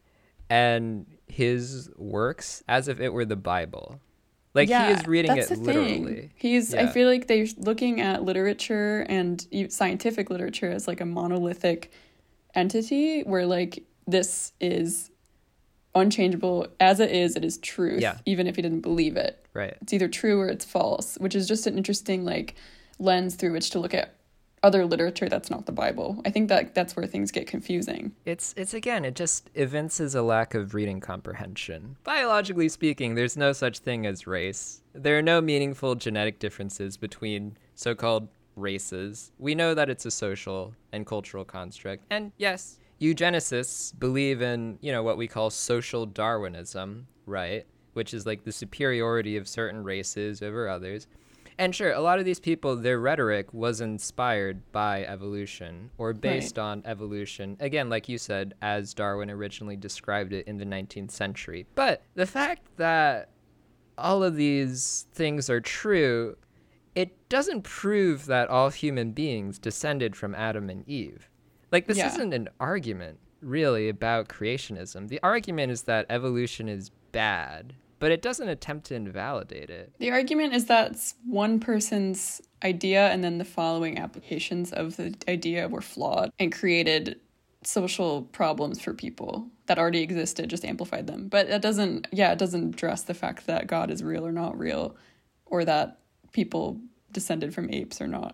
and his works as if it were the Bible. Like he is reading it literally. I feel like they're looking at literature and scientific literature as like a monolithic entity where like this is unchangeable as it is truth, even if he didn't believe it. Right. It's either true or it's false, which is just an interesting like lens through which to look at other literature that's not the Bible. I think that's where things get confusing. It's again, it just evinces a lack of reading comprehension. Biologically speaking, there's no such thing as race. There are no meaningful genetic differences between so-called races. We know that it's a social and cultural construct. And yes, eugenicists believe in, what we call social Darwinism, right? Which is like the superiority of certain races over others. And sure, a lot of these people, their rhetoric was inspired by evolution or based on evolution. Again, like you said, as Darwin originally described it in the 19th century. But the fact that all of these things are true, it doesn't prove that all human beings descended from Adam and Eve. Like, this isn't an argument, really, about creationism. The argument is that evolution is bad, but it doesn't attempt to invalidate it. The argument is that one person's idea and then the following applications of the idea were flawed and created social problems for people that already existed, just amplified them. But it doesn't address the fact that God is real or not real, or that people descended from apes or not.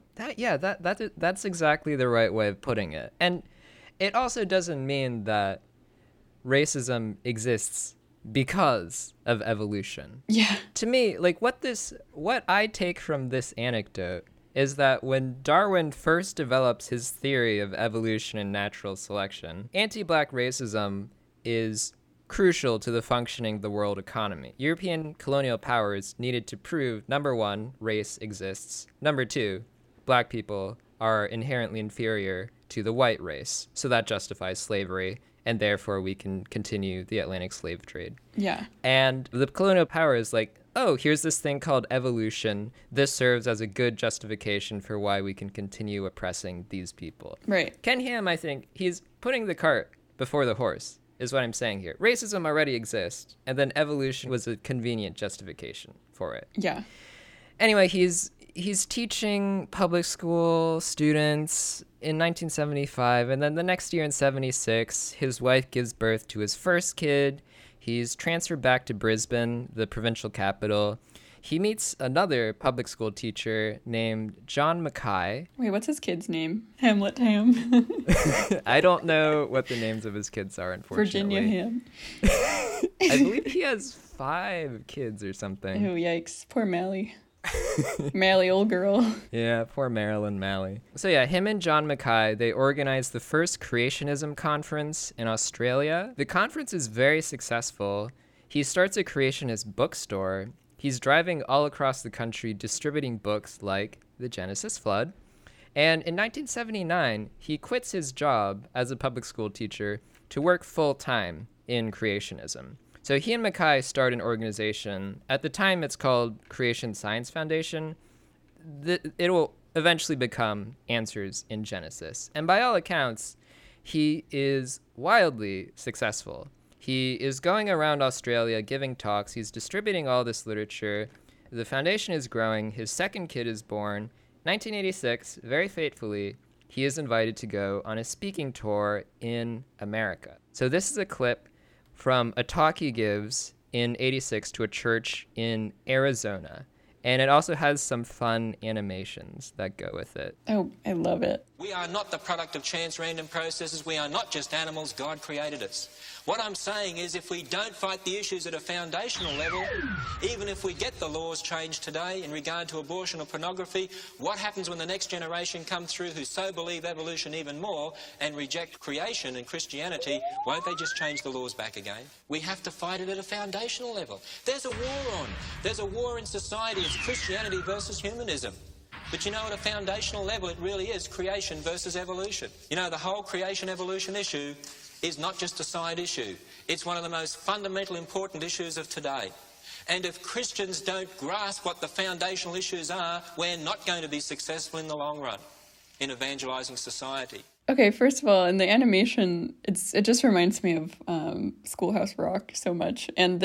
That's exactly the right way of putting it. And it also doesn't mean that racism exists because of evolution. Yeah. To me, like what I take from this anecdote is that when Darwin first develops his theory of evolution and natural selection, anti-black racism is crucial to the functioning of the world economy. European colonial powers needed to prove, number one, race exists. Number two, black people are inherently inferior to the white race. So that justifies slavery, and therefore we can continue the Atlantic slave trade. Yeah. And the colonial power is like, oh, here's this thing called evolution. This serves as a good justification for why we can continue oppressing these people. Right. Ken Ham, I think, he's putting the cart before the horse, is what I'm saying here. Racism already exists, and then evolution was a convenient justification for it. Yeah. Anyway, he's teaching public school students in 1975, and then the next year in 76, his wife gives birth to his first kid. He's transferred back to Brisbane, the provincial capital. He meets another public school teacher named John Mackay. Wait, what's his kid's name? Hamlet Ham. I don't know what the names of his kids are, unfortunately. Virginia Ham. I believe he has 5 kids or something. Oh, yikes. Poor Mally. Mally, old girl. Yeah, poor Marilyn Malley. So yeah, him and John Mackay, they organized the first creationism conference in Australia. The conference is very successful. He starts a creationist bookstore. He's driving all across the country distributing books like The Genesis Flood. And in 1979, he quits his job as a public school teacher to work full-time in creationism. So he and Mackay start an organization. At the time, it's called Creation Science Foundation. It will eventually become Answers in Genesis. And by all accounts, he is wildly successful. He is going around Australia giving talks. He's distributing all this literature. The foundation is growing. His second kid is born. 1986, very fatefully, he is invited to go on a speaking tour in America. So this is a clip from a talk he gives in 86 to a church in Arizona. And it also has some fun animations that go with it. Oh, I love it. We are not the product of chance random processes. We are not just animals. God created us. What I'm saying is if we don't fight the issues at a foundational level, even if we get the laws changed today in regard to abortion or pornography, what happens when the next generation come through who so believe evolution even more and reject creation and Christianity? Won't they just change the laws back again? We have to fight it at a foundational level. There's a war on. There's a war in society. It's Christianity versus humanism. But you know, at a foundational level, it really is creation versus evolution. You know, the whole creation-evolution issue is not just a side issue. It's one of the most fundamental important issues of today. And if Christians don't grasp what the foundational issues are, we're not going to be successful in the long run in evangelizing society. Okay, first of all, in the animation, it just reminds me of Schoolhouse Rock so much, and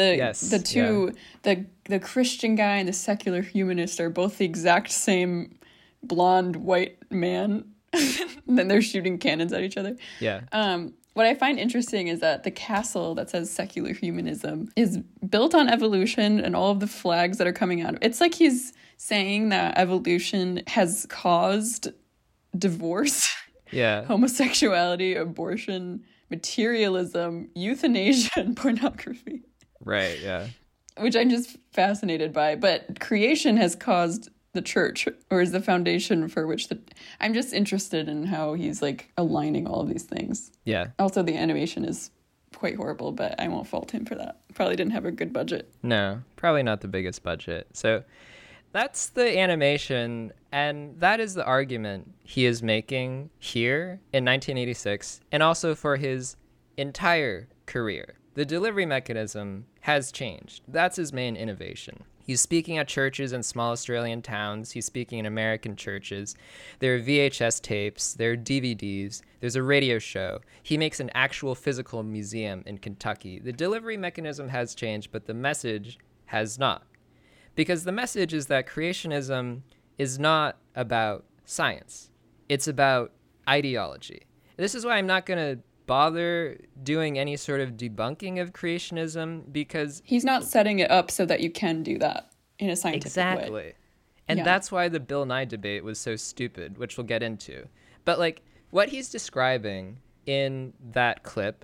the Christian guy and the secular humanist are both the exact same blonde white man, and then they're shooting cannons at each other. Yeah. What I find interesting is that the castle that says secular humanism is built on evolution and all of the flags that are coming out. It's like he's saying that evolution has caused divorce. Yeah. Homosexuality, abortion, materialism, euthanasia, and pornography. Right, yeah. Which I'm just fascinated by. But creation has caused the church, or is the foundation for which I'm just interested in how he's like aligning all of these things. Yeah. Also, the animation is quite horrible, but I won't fault him for that. Probably didn't have a good budget. No, probably not the biggest budget. So that's the animation, and that is the argument he is making here in 1986, and also for his entire career. The delivery mechanism has changed. That's his main innovation. He's speaking at churches in small Australian towns. He's speaking in American churches. There are VHS tapes. There are DVDs. There's a radio show. He makes an actual physical museum in Kentucky. The delivery mechanism has changed, but the message has not. Because the message is that creationism is not about science. It's about ideology. This is why I'm not going to bother doing any sort of debunking of creationism, because he's not setting it up so that you can do that in a scientific way. Exactly. And that's why the Bill Nye debate was so stupid, which we'll get into. But like what he's describing in that clip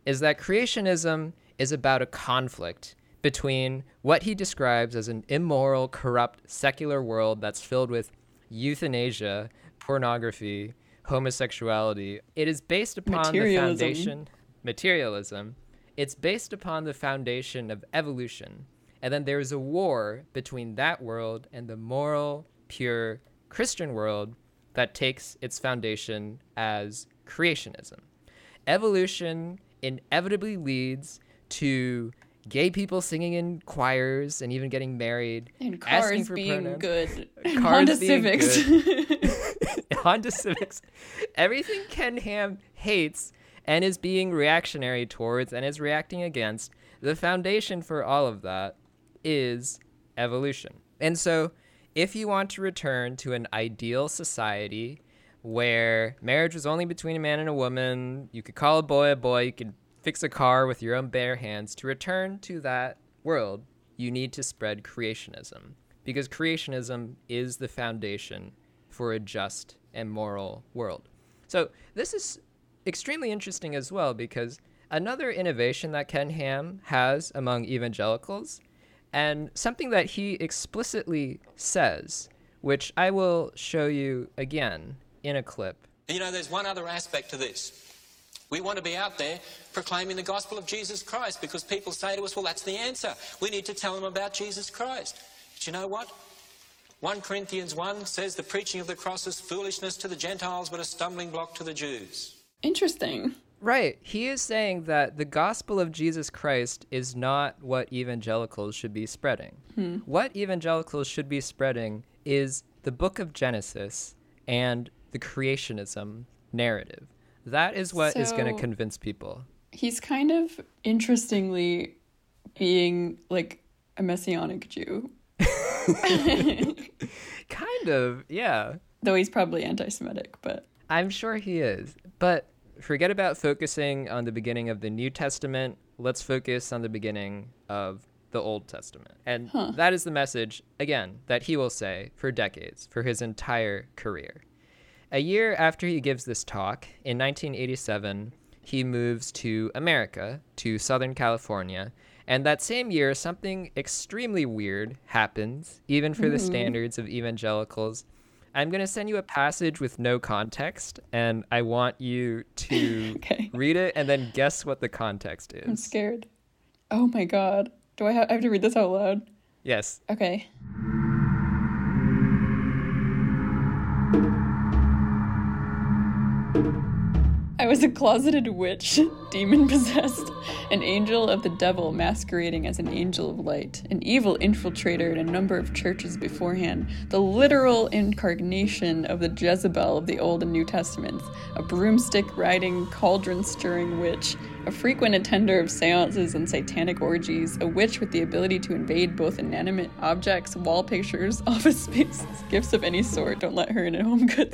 is that creationism is about a conflict between what he describes as an immoral, corrupt, secular world that's filled with euthanasia, pornography, homosexuality. It is based upon the foundation, materialism. It's based upon the foundation of evolution. And then there's a war between that world and the moral, pure Christian world that takes its foundation as creationism. Evolution inevitably leads to gay people singing in choirs and even getting married, and cars asking for being pronouns. Good, cars Honda being Civics, good. Honda Civics, everything Ken Ham hates and is being reactionary towards and is reacting against. The foundation for all of that is evolution. And so, if you want to return to an ideal society where marriage was only between a man and a woman, you could call a boy, you could fix a car with your own bare hands, to return to that world, you need to spread creationism, because creationism is the foundation for a just and moral world. So this is extremely interesting as well, because another innovation that Ken Ham has among evangelicals, and something that he explicitly says, which I will show you again in a clip. You know, there's one other aspect to this. We want to be out there proclaiming the gospel of Jesus Christ, because people say to us, well, that's the answer. We need to tell them about Jesus Christ. But you know what? 1 Corinthians 1 says the preaching of the cross is foolishness to the Gentiles, but a stumbling block to the Jews. Interesting. Right. He is saying that the gospel of Jesus Christ is not what evangelicals should be spreading. What evangelicals should be spreading is the book of Genesis and the creationism narrative. That is what is going to convince people. He's kind of interestingly being like a Messianic Jew. Kind of, yeah. Though he's probably anti-Semitic, but... I'm sure he is. But forget about focusing on the beginning of the New Testament. Let's focus on the beginning of the Old Testament. And that is the message, again, that he will say for decades, for his entire career. A year after he gives this talk, in 1987, he moves to America, to Southern California. And that same year, something extremely weird happens, even for the standards of evangelicals. I'm going to send you a passage with no context, and I want you to read it and then guess what the context is. I'm scared. Oh my God. Do I have to read this out loud? Yes. Okay. I was a closeted witch, demon-possessed, an angel of the devil masquerading as an angel of light, an evil infiltrator in a number of churches beforehand, the literal incarnation of the Jezebel of the Old and New Testaments, a broomstick-riding, cauldron-stirring witch, a frequent attender of seances and satanic orgies, a witch with the ability to invade both inanimate objects, wall pictures, office spaces, gifts of any sort. Don't let her in at home goods.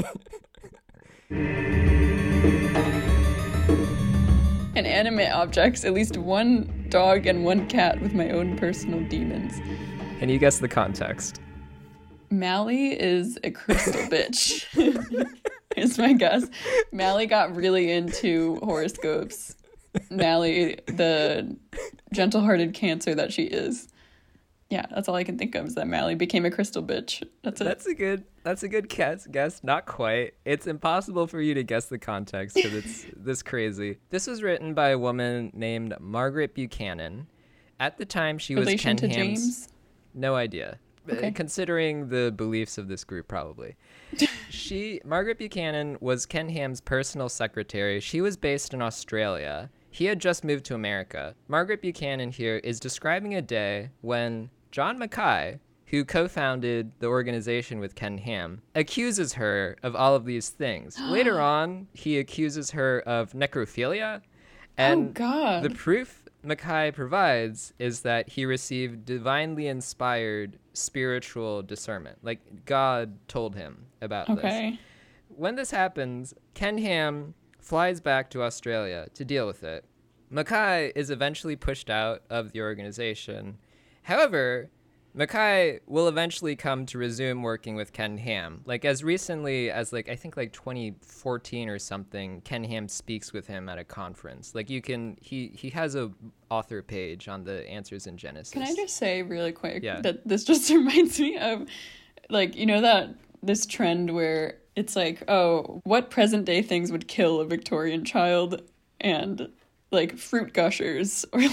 And animate objects, at least one dog and one cat with my own personal demons. Can you guess the context? Mally is a crystal bitch. Is my guess. Mally got really into horoscopes. Mally, the gentle-hearted Cancer that she is. Yeah, that's all I can think of, is that Mally became a crystal bitch. That's it. That's a good guess. Not quite. It's impossible for you to guess the context because it's this crazy. This was written by a woman named Margaret Buchanan. At the time, she was Ken to Ham's... James? No idea. Okay. Considering the beliefs of this group, probably. Margaret Buchanan was Ken Ham's personal secretary. She was based in Australia. He had just moved to America. Margaret Buchanan here is describing a day when John Mackay, who co-founded the organization with Ken Ham, accuses her of all of these things. Later on, he accuses her of necrophilia. And God. The proof Mackay provides is that he received divinely inspired spiritual discernment. Like, God told him about this. When this happens, Ken Ham flies back to Australia to deal with it. Mackay is eventually pushed out of the organization. However, Mackay will eventually come to resume working with Ken Ham. Like as recently as I think 2014 or something, Ken Ham speaks with him at a conference. Like he has a author page on the Answers in Genesis. Can I just say really quick that this just reminds me of that this trend where it's like, oh, what present day things would kill a Victorian child, and fruit gushers or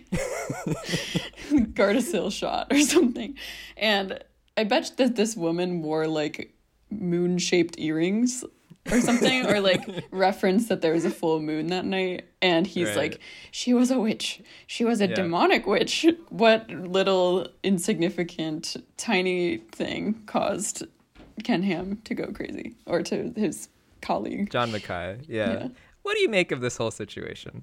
Gardasil shot or something. And I bet that this woman wore moon-shaped earrings or something, or reference that there was a full moon that night. And he's right. She was a witch. She was a demonic witch. What little insignificant tiny thing caused Ken Ham to go crazy, or to his colleague John Mackay. Yeah. What do you make of this whole situation?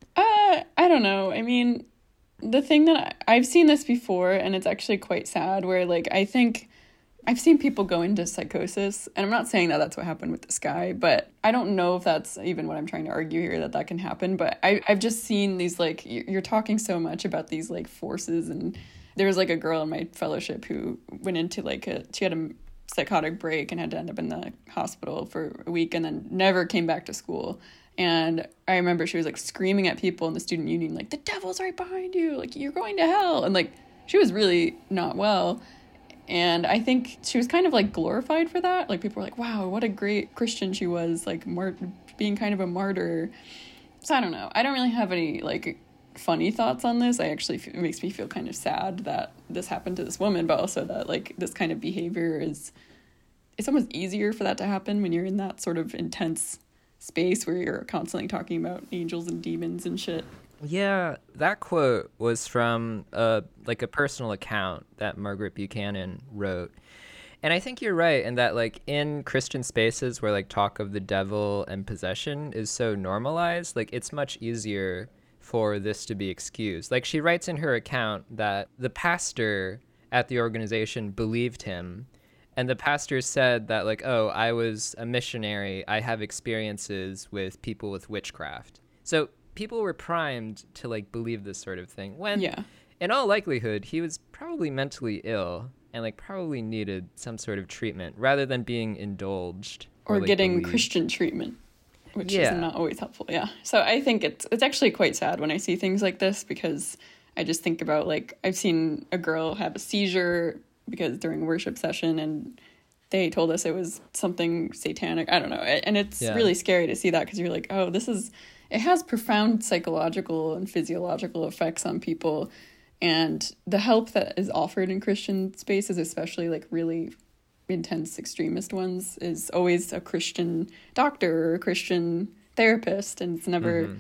I don't know. I mean, the thing that I've seen this before, and it's actually quite sad, where I think I've seen people go into psychosis, and I'm not saying that that's what happened with this guy, but I don't know if that's even what I'm trying to argue here, that can happen. But I've just seen these, you're talking so much about these forces, and there was a girl in my fellowship who went into she had a psychotic break and had to end up in the hospital for a week and then never came back to school. And I remember she was screaming at people in the student union, the devil's right behind you, you're going to hell. And she was really not well. And I think she was kind of glorified for that. People were wow, what a great Christian she was, being kind of a martyr. So I don't know. I don't really have any funny thoughts on this. It makes me feel kind of sad that this happened to this woman, but also that this kind of behavior it's almost easier for that to happen when you're in that sort of intense space where you're constantly talking about angels and demons and shit. Yeah, that quote was from a personal account that Margaret Buchanan wrote. And I think you're right in that in Christian spaces where talk of the devil and possession is so normalized, it's much easier for this to be excused. She writes in her account that the pastor at the organization believed him. And the pastor said that, oh, I was a missionary. I have experiences with people with witchcraft. So people were primed to, believe this sort of thing. When, in all likelihood, he was probably mentally ill and, probably needed some sort of treatment rather than being indulged. Or getting believed. Christian treatment, which is not always helpful, So I think it's actually quite sad when I see things like this, because I just think about, I've seen a girl have a seizure because during worship session, and they told us it was something satanic. I don't know. And it's really scary to see that, because you're oh, it has profound psychological and physiological effects on people. And the help that is offered in Christian spaces, especially really intense extremist ones, is always a Christian doctor or a Christian therapist. And it's never,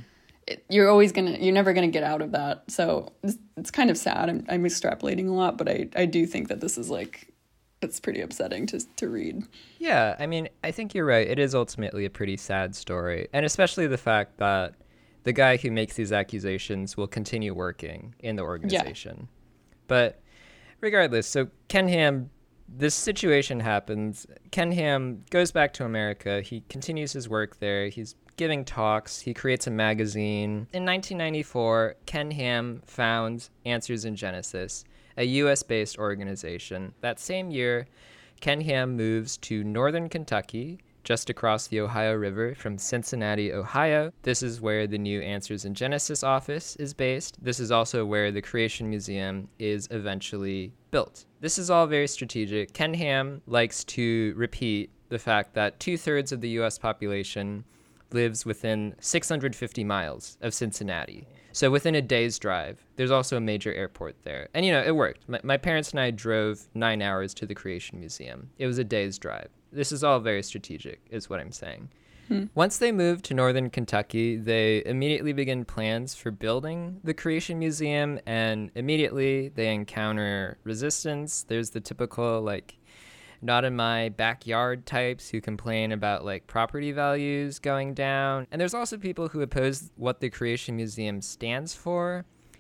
you're never gonna get out of that. So it's kind of sad. I'm extrapolating a lot, but I do think that this is it's pretty upsetting to read. Yeah, I mean, I think you're right. It is ultimately a pretty sad story, and especially the fact that the guy who makes these accusations will continue working in the organization. But regardless, so Ken Ham, this situation happens. Ken Ham goes back to America. He continues his work there. He's giving talks. He creates a magazine. In 1994, Ken Ham founds Answers in Genesis, a U.S.-based organization. That same year, Ken Ham moves to northern Kentucky, just across the Ohio River from Cincinnati, Ohio. This is where the new Answers in Genesis office is based. This is also where the Creation Museum is eventually built. This is all very strategic. Ken Ham likes to repeat the fact that 2/3 of the U.S. population lives within 650 miles of Cincinnati. So within a day's drive. There's also a major airport there. And, it worked. My parents and I drove 9 hours to the Creation Museum. It was a day's drive. This is all very strategic, is what I'm saying. Once they moved to northern Kentucky, they immediately begin plans for building the Creation Museum, and immediately they encounter resistance. There's the typical, not in my backyard types who complain about property values going down. And there's also people who oppose what the Creation Museum stands for.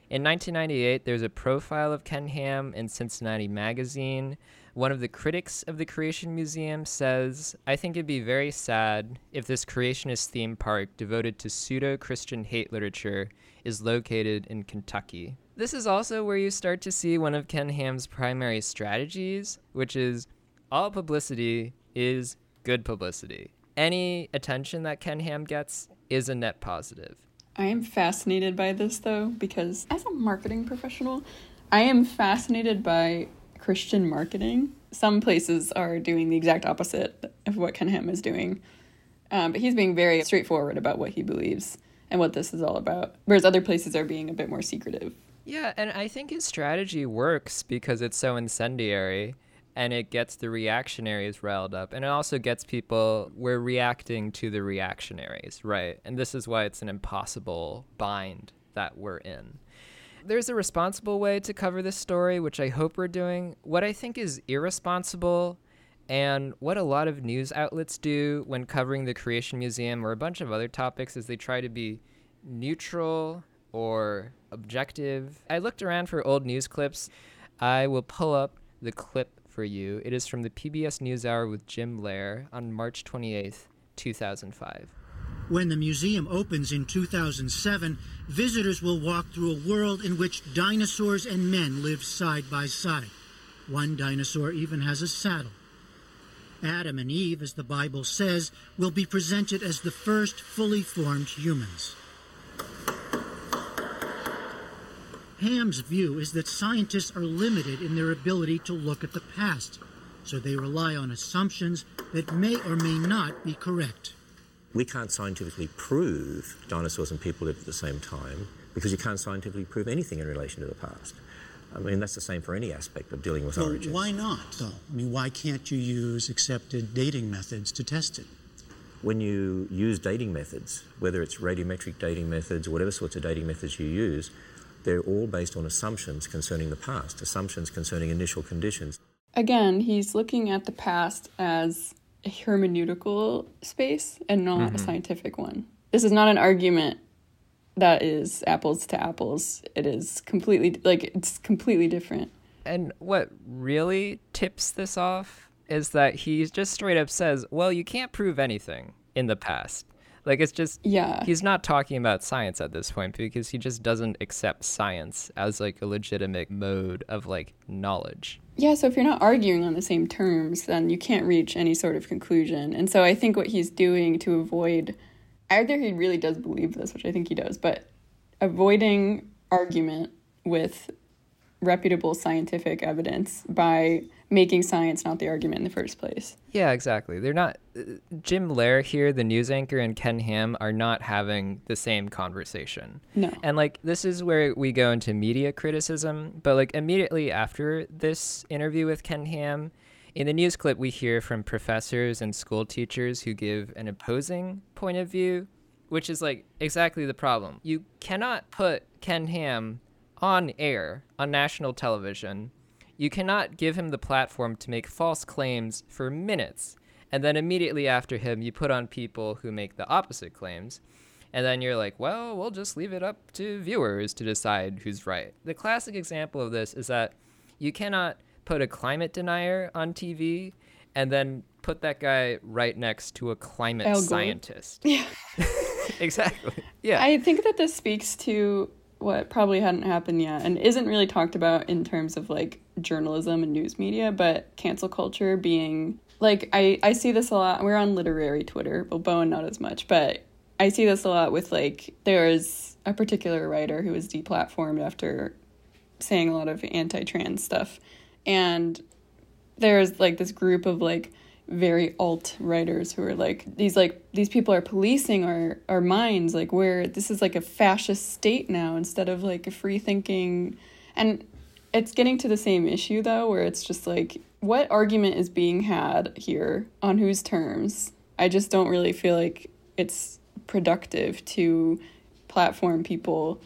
In 1998, there's a profile of Ken Ham in Cincinnati Magazine. One of the critics of the Creation Museum says, "I think it'd be very sad if this creationist theme park devoted to pseudo-Christian hate literature is located in Kentucky." This is also where you start to see one of Ken Ham's primary strategies, which is all publicity is good publicity. Any attention that Ken Ham gets is a net positive. I am fascinated by this, though, because as a marketing professional, I am fascinated by Christian marketing. Some places are doing the exact opposite of what Ken Ham is doing, but he's being very straightforward about what he believes and what this is all about, whereas other places are being a bit more secretive. Yeah, and I think his strategy works because it's so incendiary, and it gets the reactionaries riled up, and it also gets people, we're reacting to the reactionaries, right? And this is why it's an impossible bind that we're in. There's a responsible way to cover this story, which I hope we're doing. What I think is irresponsible, and what a lot of news outlets do when covering the Creation Museum or a bunch of other topics, is they try to be neutral or objective. I looked around for old news clips. I will pull up the clip for you. It is from the PBS NewsHour with Jim Lehrer on March 28th, 2005. When the museum opens in 2007, visitors will walk through a world in which dinosaurs and men live side by side. One dinosaur even has a saddle. Adam and Eve, as the Bible says, will be presented as the first fully formed humans. Ham's view is that scientists are limited in their ability to look at the past, so they rely on assumptions that may or may not be correct. We can't scientifically prove dinosaurs and people lived at the same time because you can't scientifically prove anything in relation to the past. I mean, that's the same for any aspect of dealing with origins. Why not, though? I mean, why can't you use accepted dating methods to test it? When you use dating methods, whether it's radiometric dating methods or whatever sorts of dating methods you use, they're all based on assumptions concerning the past, assumptions concerning initial conditions. Again, he's looking at the past as a hermeneutical space and not a scientific one. This is not an argument that is apples to apples. It is completely, it's completely different. And what really tips this off is that he just straight up says, well, you can't prove anything in the past. Like, it's just, he's not talking about science at this point because he just doesn't accept science as, like, a legitimate mode of, like, knowledge. Yeah, so if you're not arguing on the same terms, then you can't reach any sort of conclusion. And so I think what he's doing to avoid, either he really does believe this, which I think he does, but avoiding argument with reputable scientific evidence by making science not the argument in the first place. Yeah, exactly. They're not, Jim Lehrer here, the news anchor, and Ken Ham are not having the same conversation. No. And, like, this is where we go into media criticism, but, like, immediately after this interview with Ken Ham, in the news clip we hear from professors and school teachers who give an opposing point of view, which is, like, exactly the problem. You cannot put Ken Ham on air on national television. You cannot give him the platform to make false claims for minutes, and then immediately after him, you put on people who make the opposite claims, and then you're like, well, we'll just leave it up to viewers to decide who's right. The classic example of this is that you cannot put a climate denier on TV and then put that guy right next to a climate scientist. Yeah. Exactly. Yeah. I think that this speaks to what probably hadn't happened yet and isn't really talked about in terms of, like, journalism and news media, but cancel culture being, like, I see this a lot. We're on literary Twitter, well, Bowen not as much, but I see this a lot with, like, there's a particular writer who was deplatformed after saying a lot of anti-trans stuff, and there's, like, this group of, like, very alt writers who are like these people are policing our minds, like, where this is like a fascist state now instead of like a free thinking. And it's getting to the same issue though, where it's just like, what argument is being had here on whose terms? I just don't really feel like it's productive to platform people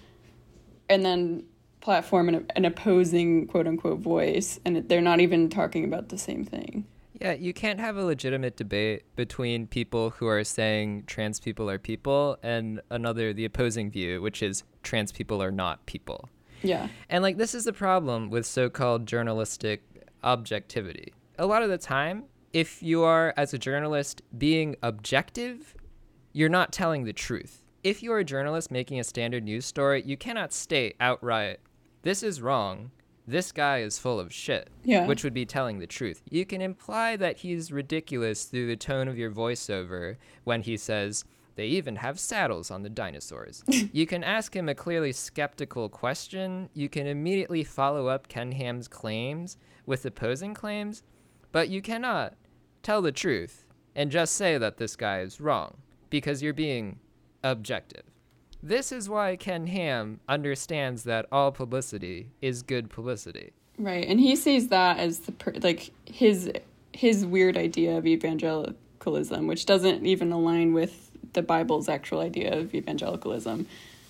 and then platform an opposing quote unquote voice, and they're not even talking about the same thing. Yeah, you can't have a legitimate debate between people who are saying trans people are people and the opposing view, which is trans people are not people. Yeah. And like this is the problem with so-called journalistic objectivity. A lot of the time, if you are, as a journalist, being objective, you're not telling the truth. If you're a journalist making a standard news story, you cannot state outright, this is wrong, this guy is full of shit, which would be telling the truth. You can imply that he's ridiculous through the tone of your voiceover when he says, they even have saddles on the dinosaurs. You can ask him a clearly skeptical question. You can immediately follow up Ken Ham's claims with opposing claims, but you cannot tell the truth and just say that this guy is wrong because you're being objective. This is why Ken Ham understands that all publicity is good publicity. Right, and he sees that as his weird idea of evangelicalism, which doesn't even align with the Bible's actual idea of evangelicalism,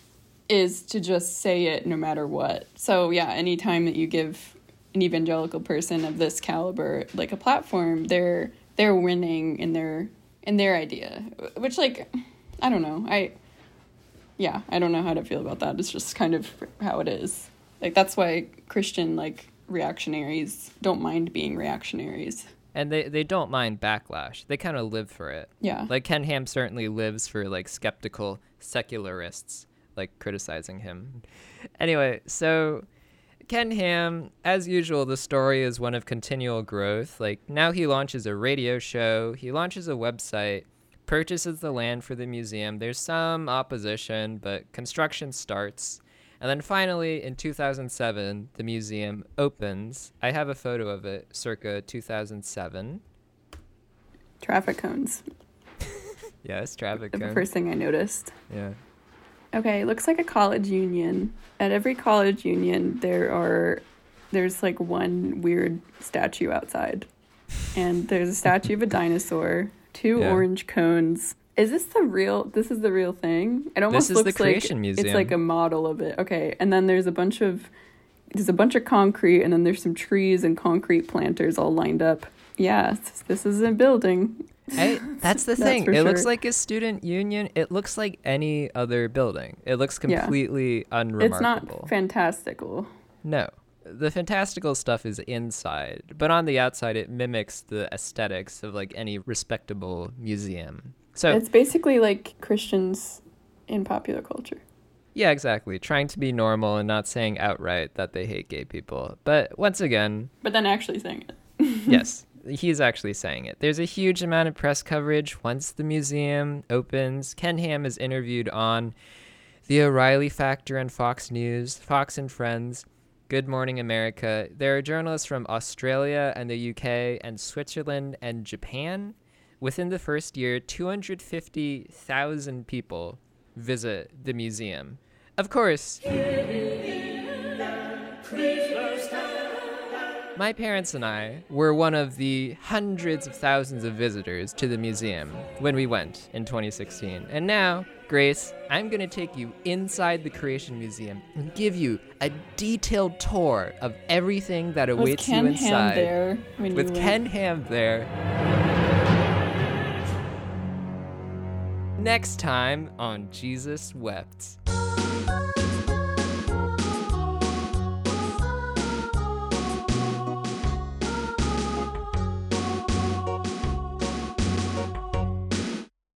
is to just say it no matter what. So yeah, anytime that you give an evangelical person of this caliber like a platform, they're winning in their idea, which like I don't know. I don't know how to feel about that. It's just kind of how it is. Like that's why Christian like reactionaries don't mind being reactionaries. And they don't mind backlash. They kind of live for it. Yeah. Like Ken Ham certainly lives for like skeptical secularists like criticizing him. Anyway, so Ken Ham, as usual, the story is one of continual growth. Like now he launches a radio show, he launches a website, purchases the land for the museum. There's some opposition, but construction starts. And then finally, in 2007, the museum opens. I have a photo of it, circa 2007. Traffic cones. Yes, traffic cones. The first thing I noticed. Yeah. Okay, looks like a college union. At every college union, there's like one weird statue outside. And there's a statue of a dinosaur, two orange cones. Is this the real thing? It almost looks like Creation Museum. It's like a model of it. Okay, and then there's a bunch of concrete, and then there's some trees and concrete planters all lined up. Yeah, this is a building. That's the thing. It looks like a student union. It looks like any other building. It looks completely unremarkable. It's not fantastical. No. The fantastical stuff is inside, but on the outside it mimics the aesthetics of like any respectable museum. So it's basically like Christians in popular culture. Yeah, exactly. Trying to be normal and not saying outright that they hate gay people. But once again... But then actually saying it. Yes, he's actually saying it. There's a huge amount of press coverage once the museum opens. Ken Ham is interviewed on The O'Reilly Factor on Fox News, Fox and Friends, Good Morning America. There are journalists from Australia and the UK and Switzerland and Japan. Within the first year, 250,000 people visit the museum. Of course, my parents and I were one of the hundreds of thousands of visitors to the museum when we went in 2016. And now, Grace, I'm going to take you inside the Creation Museum and give you a detailed tour of everything that awaits you inside. With Ken Ham there. Next time on Jesus Wept.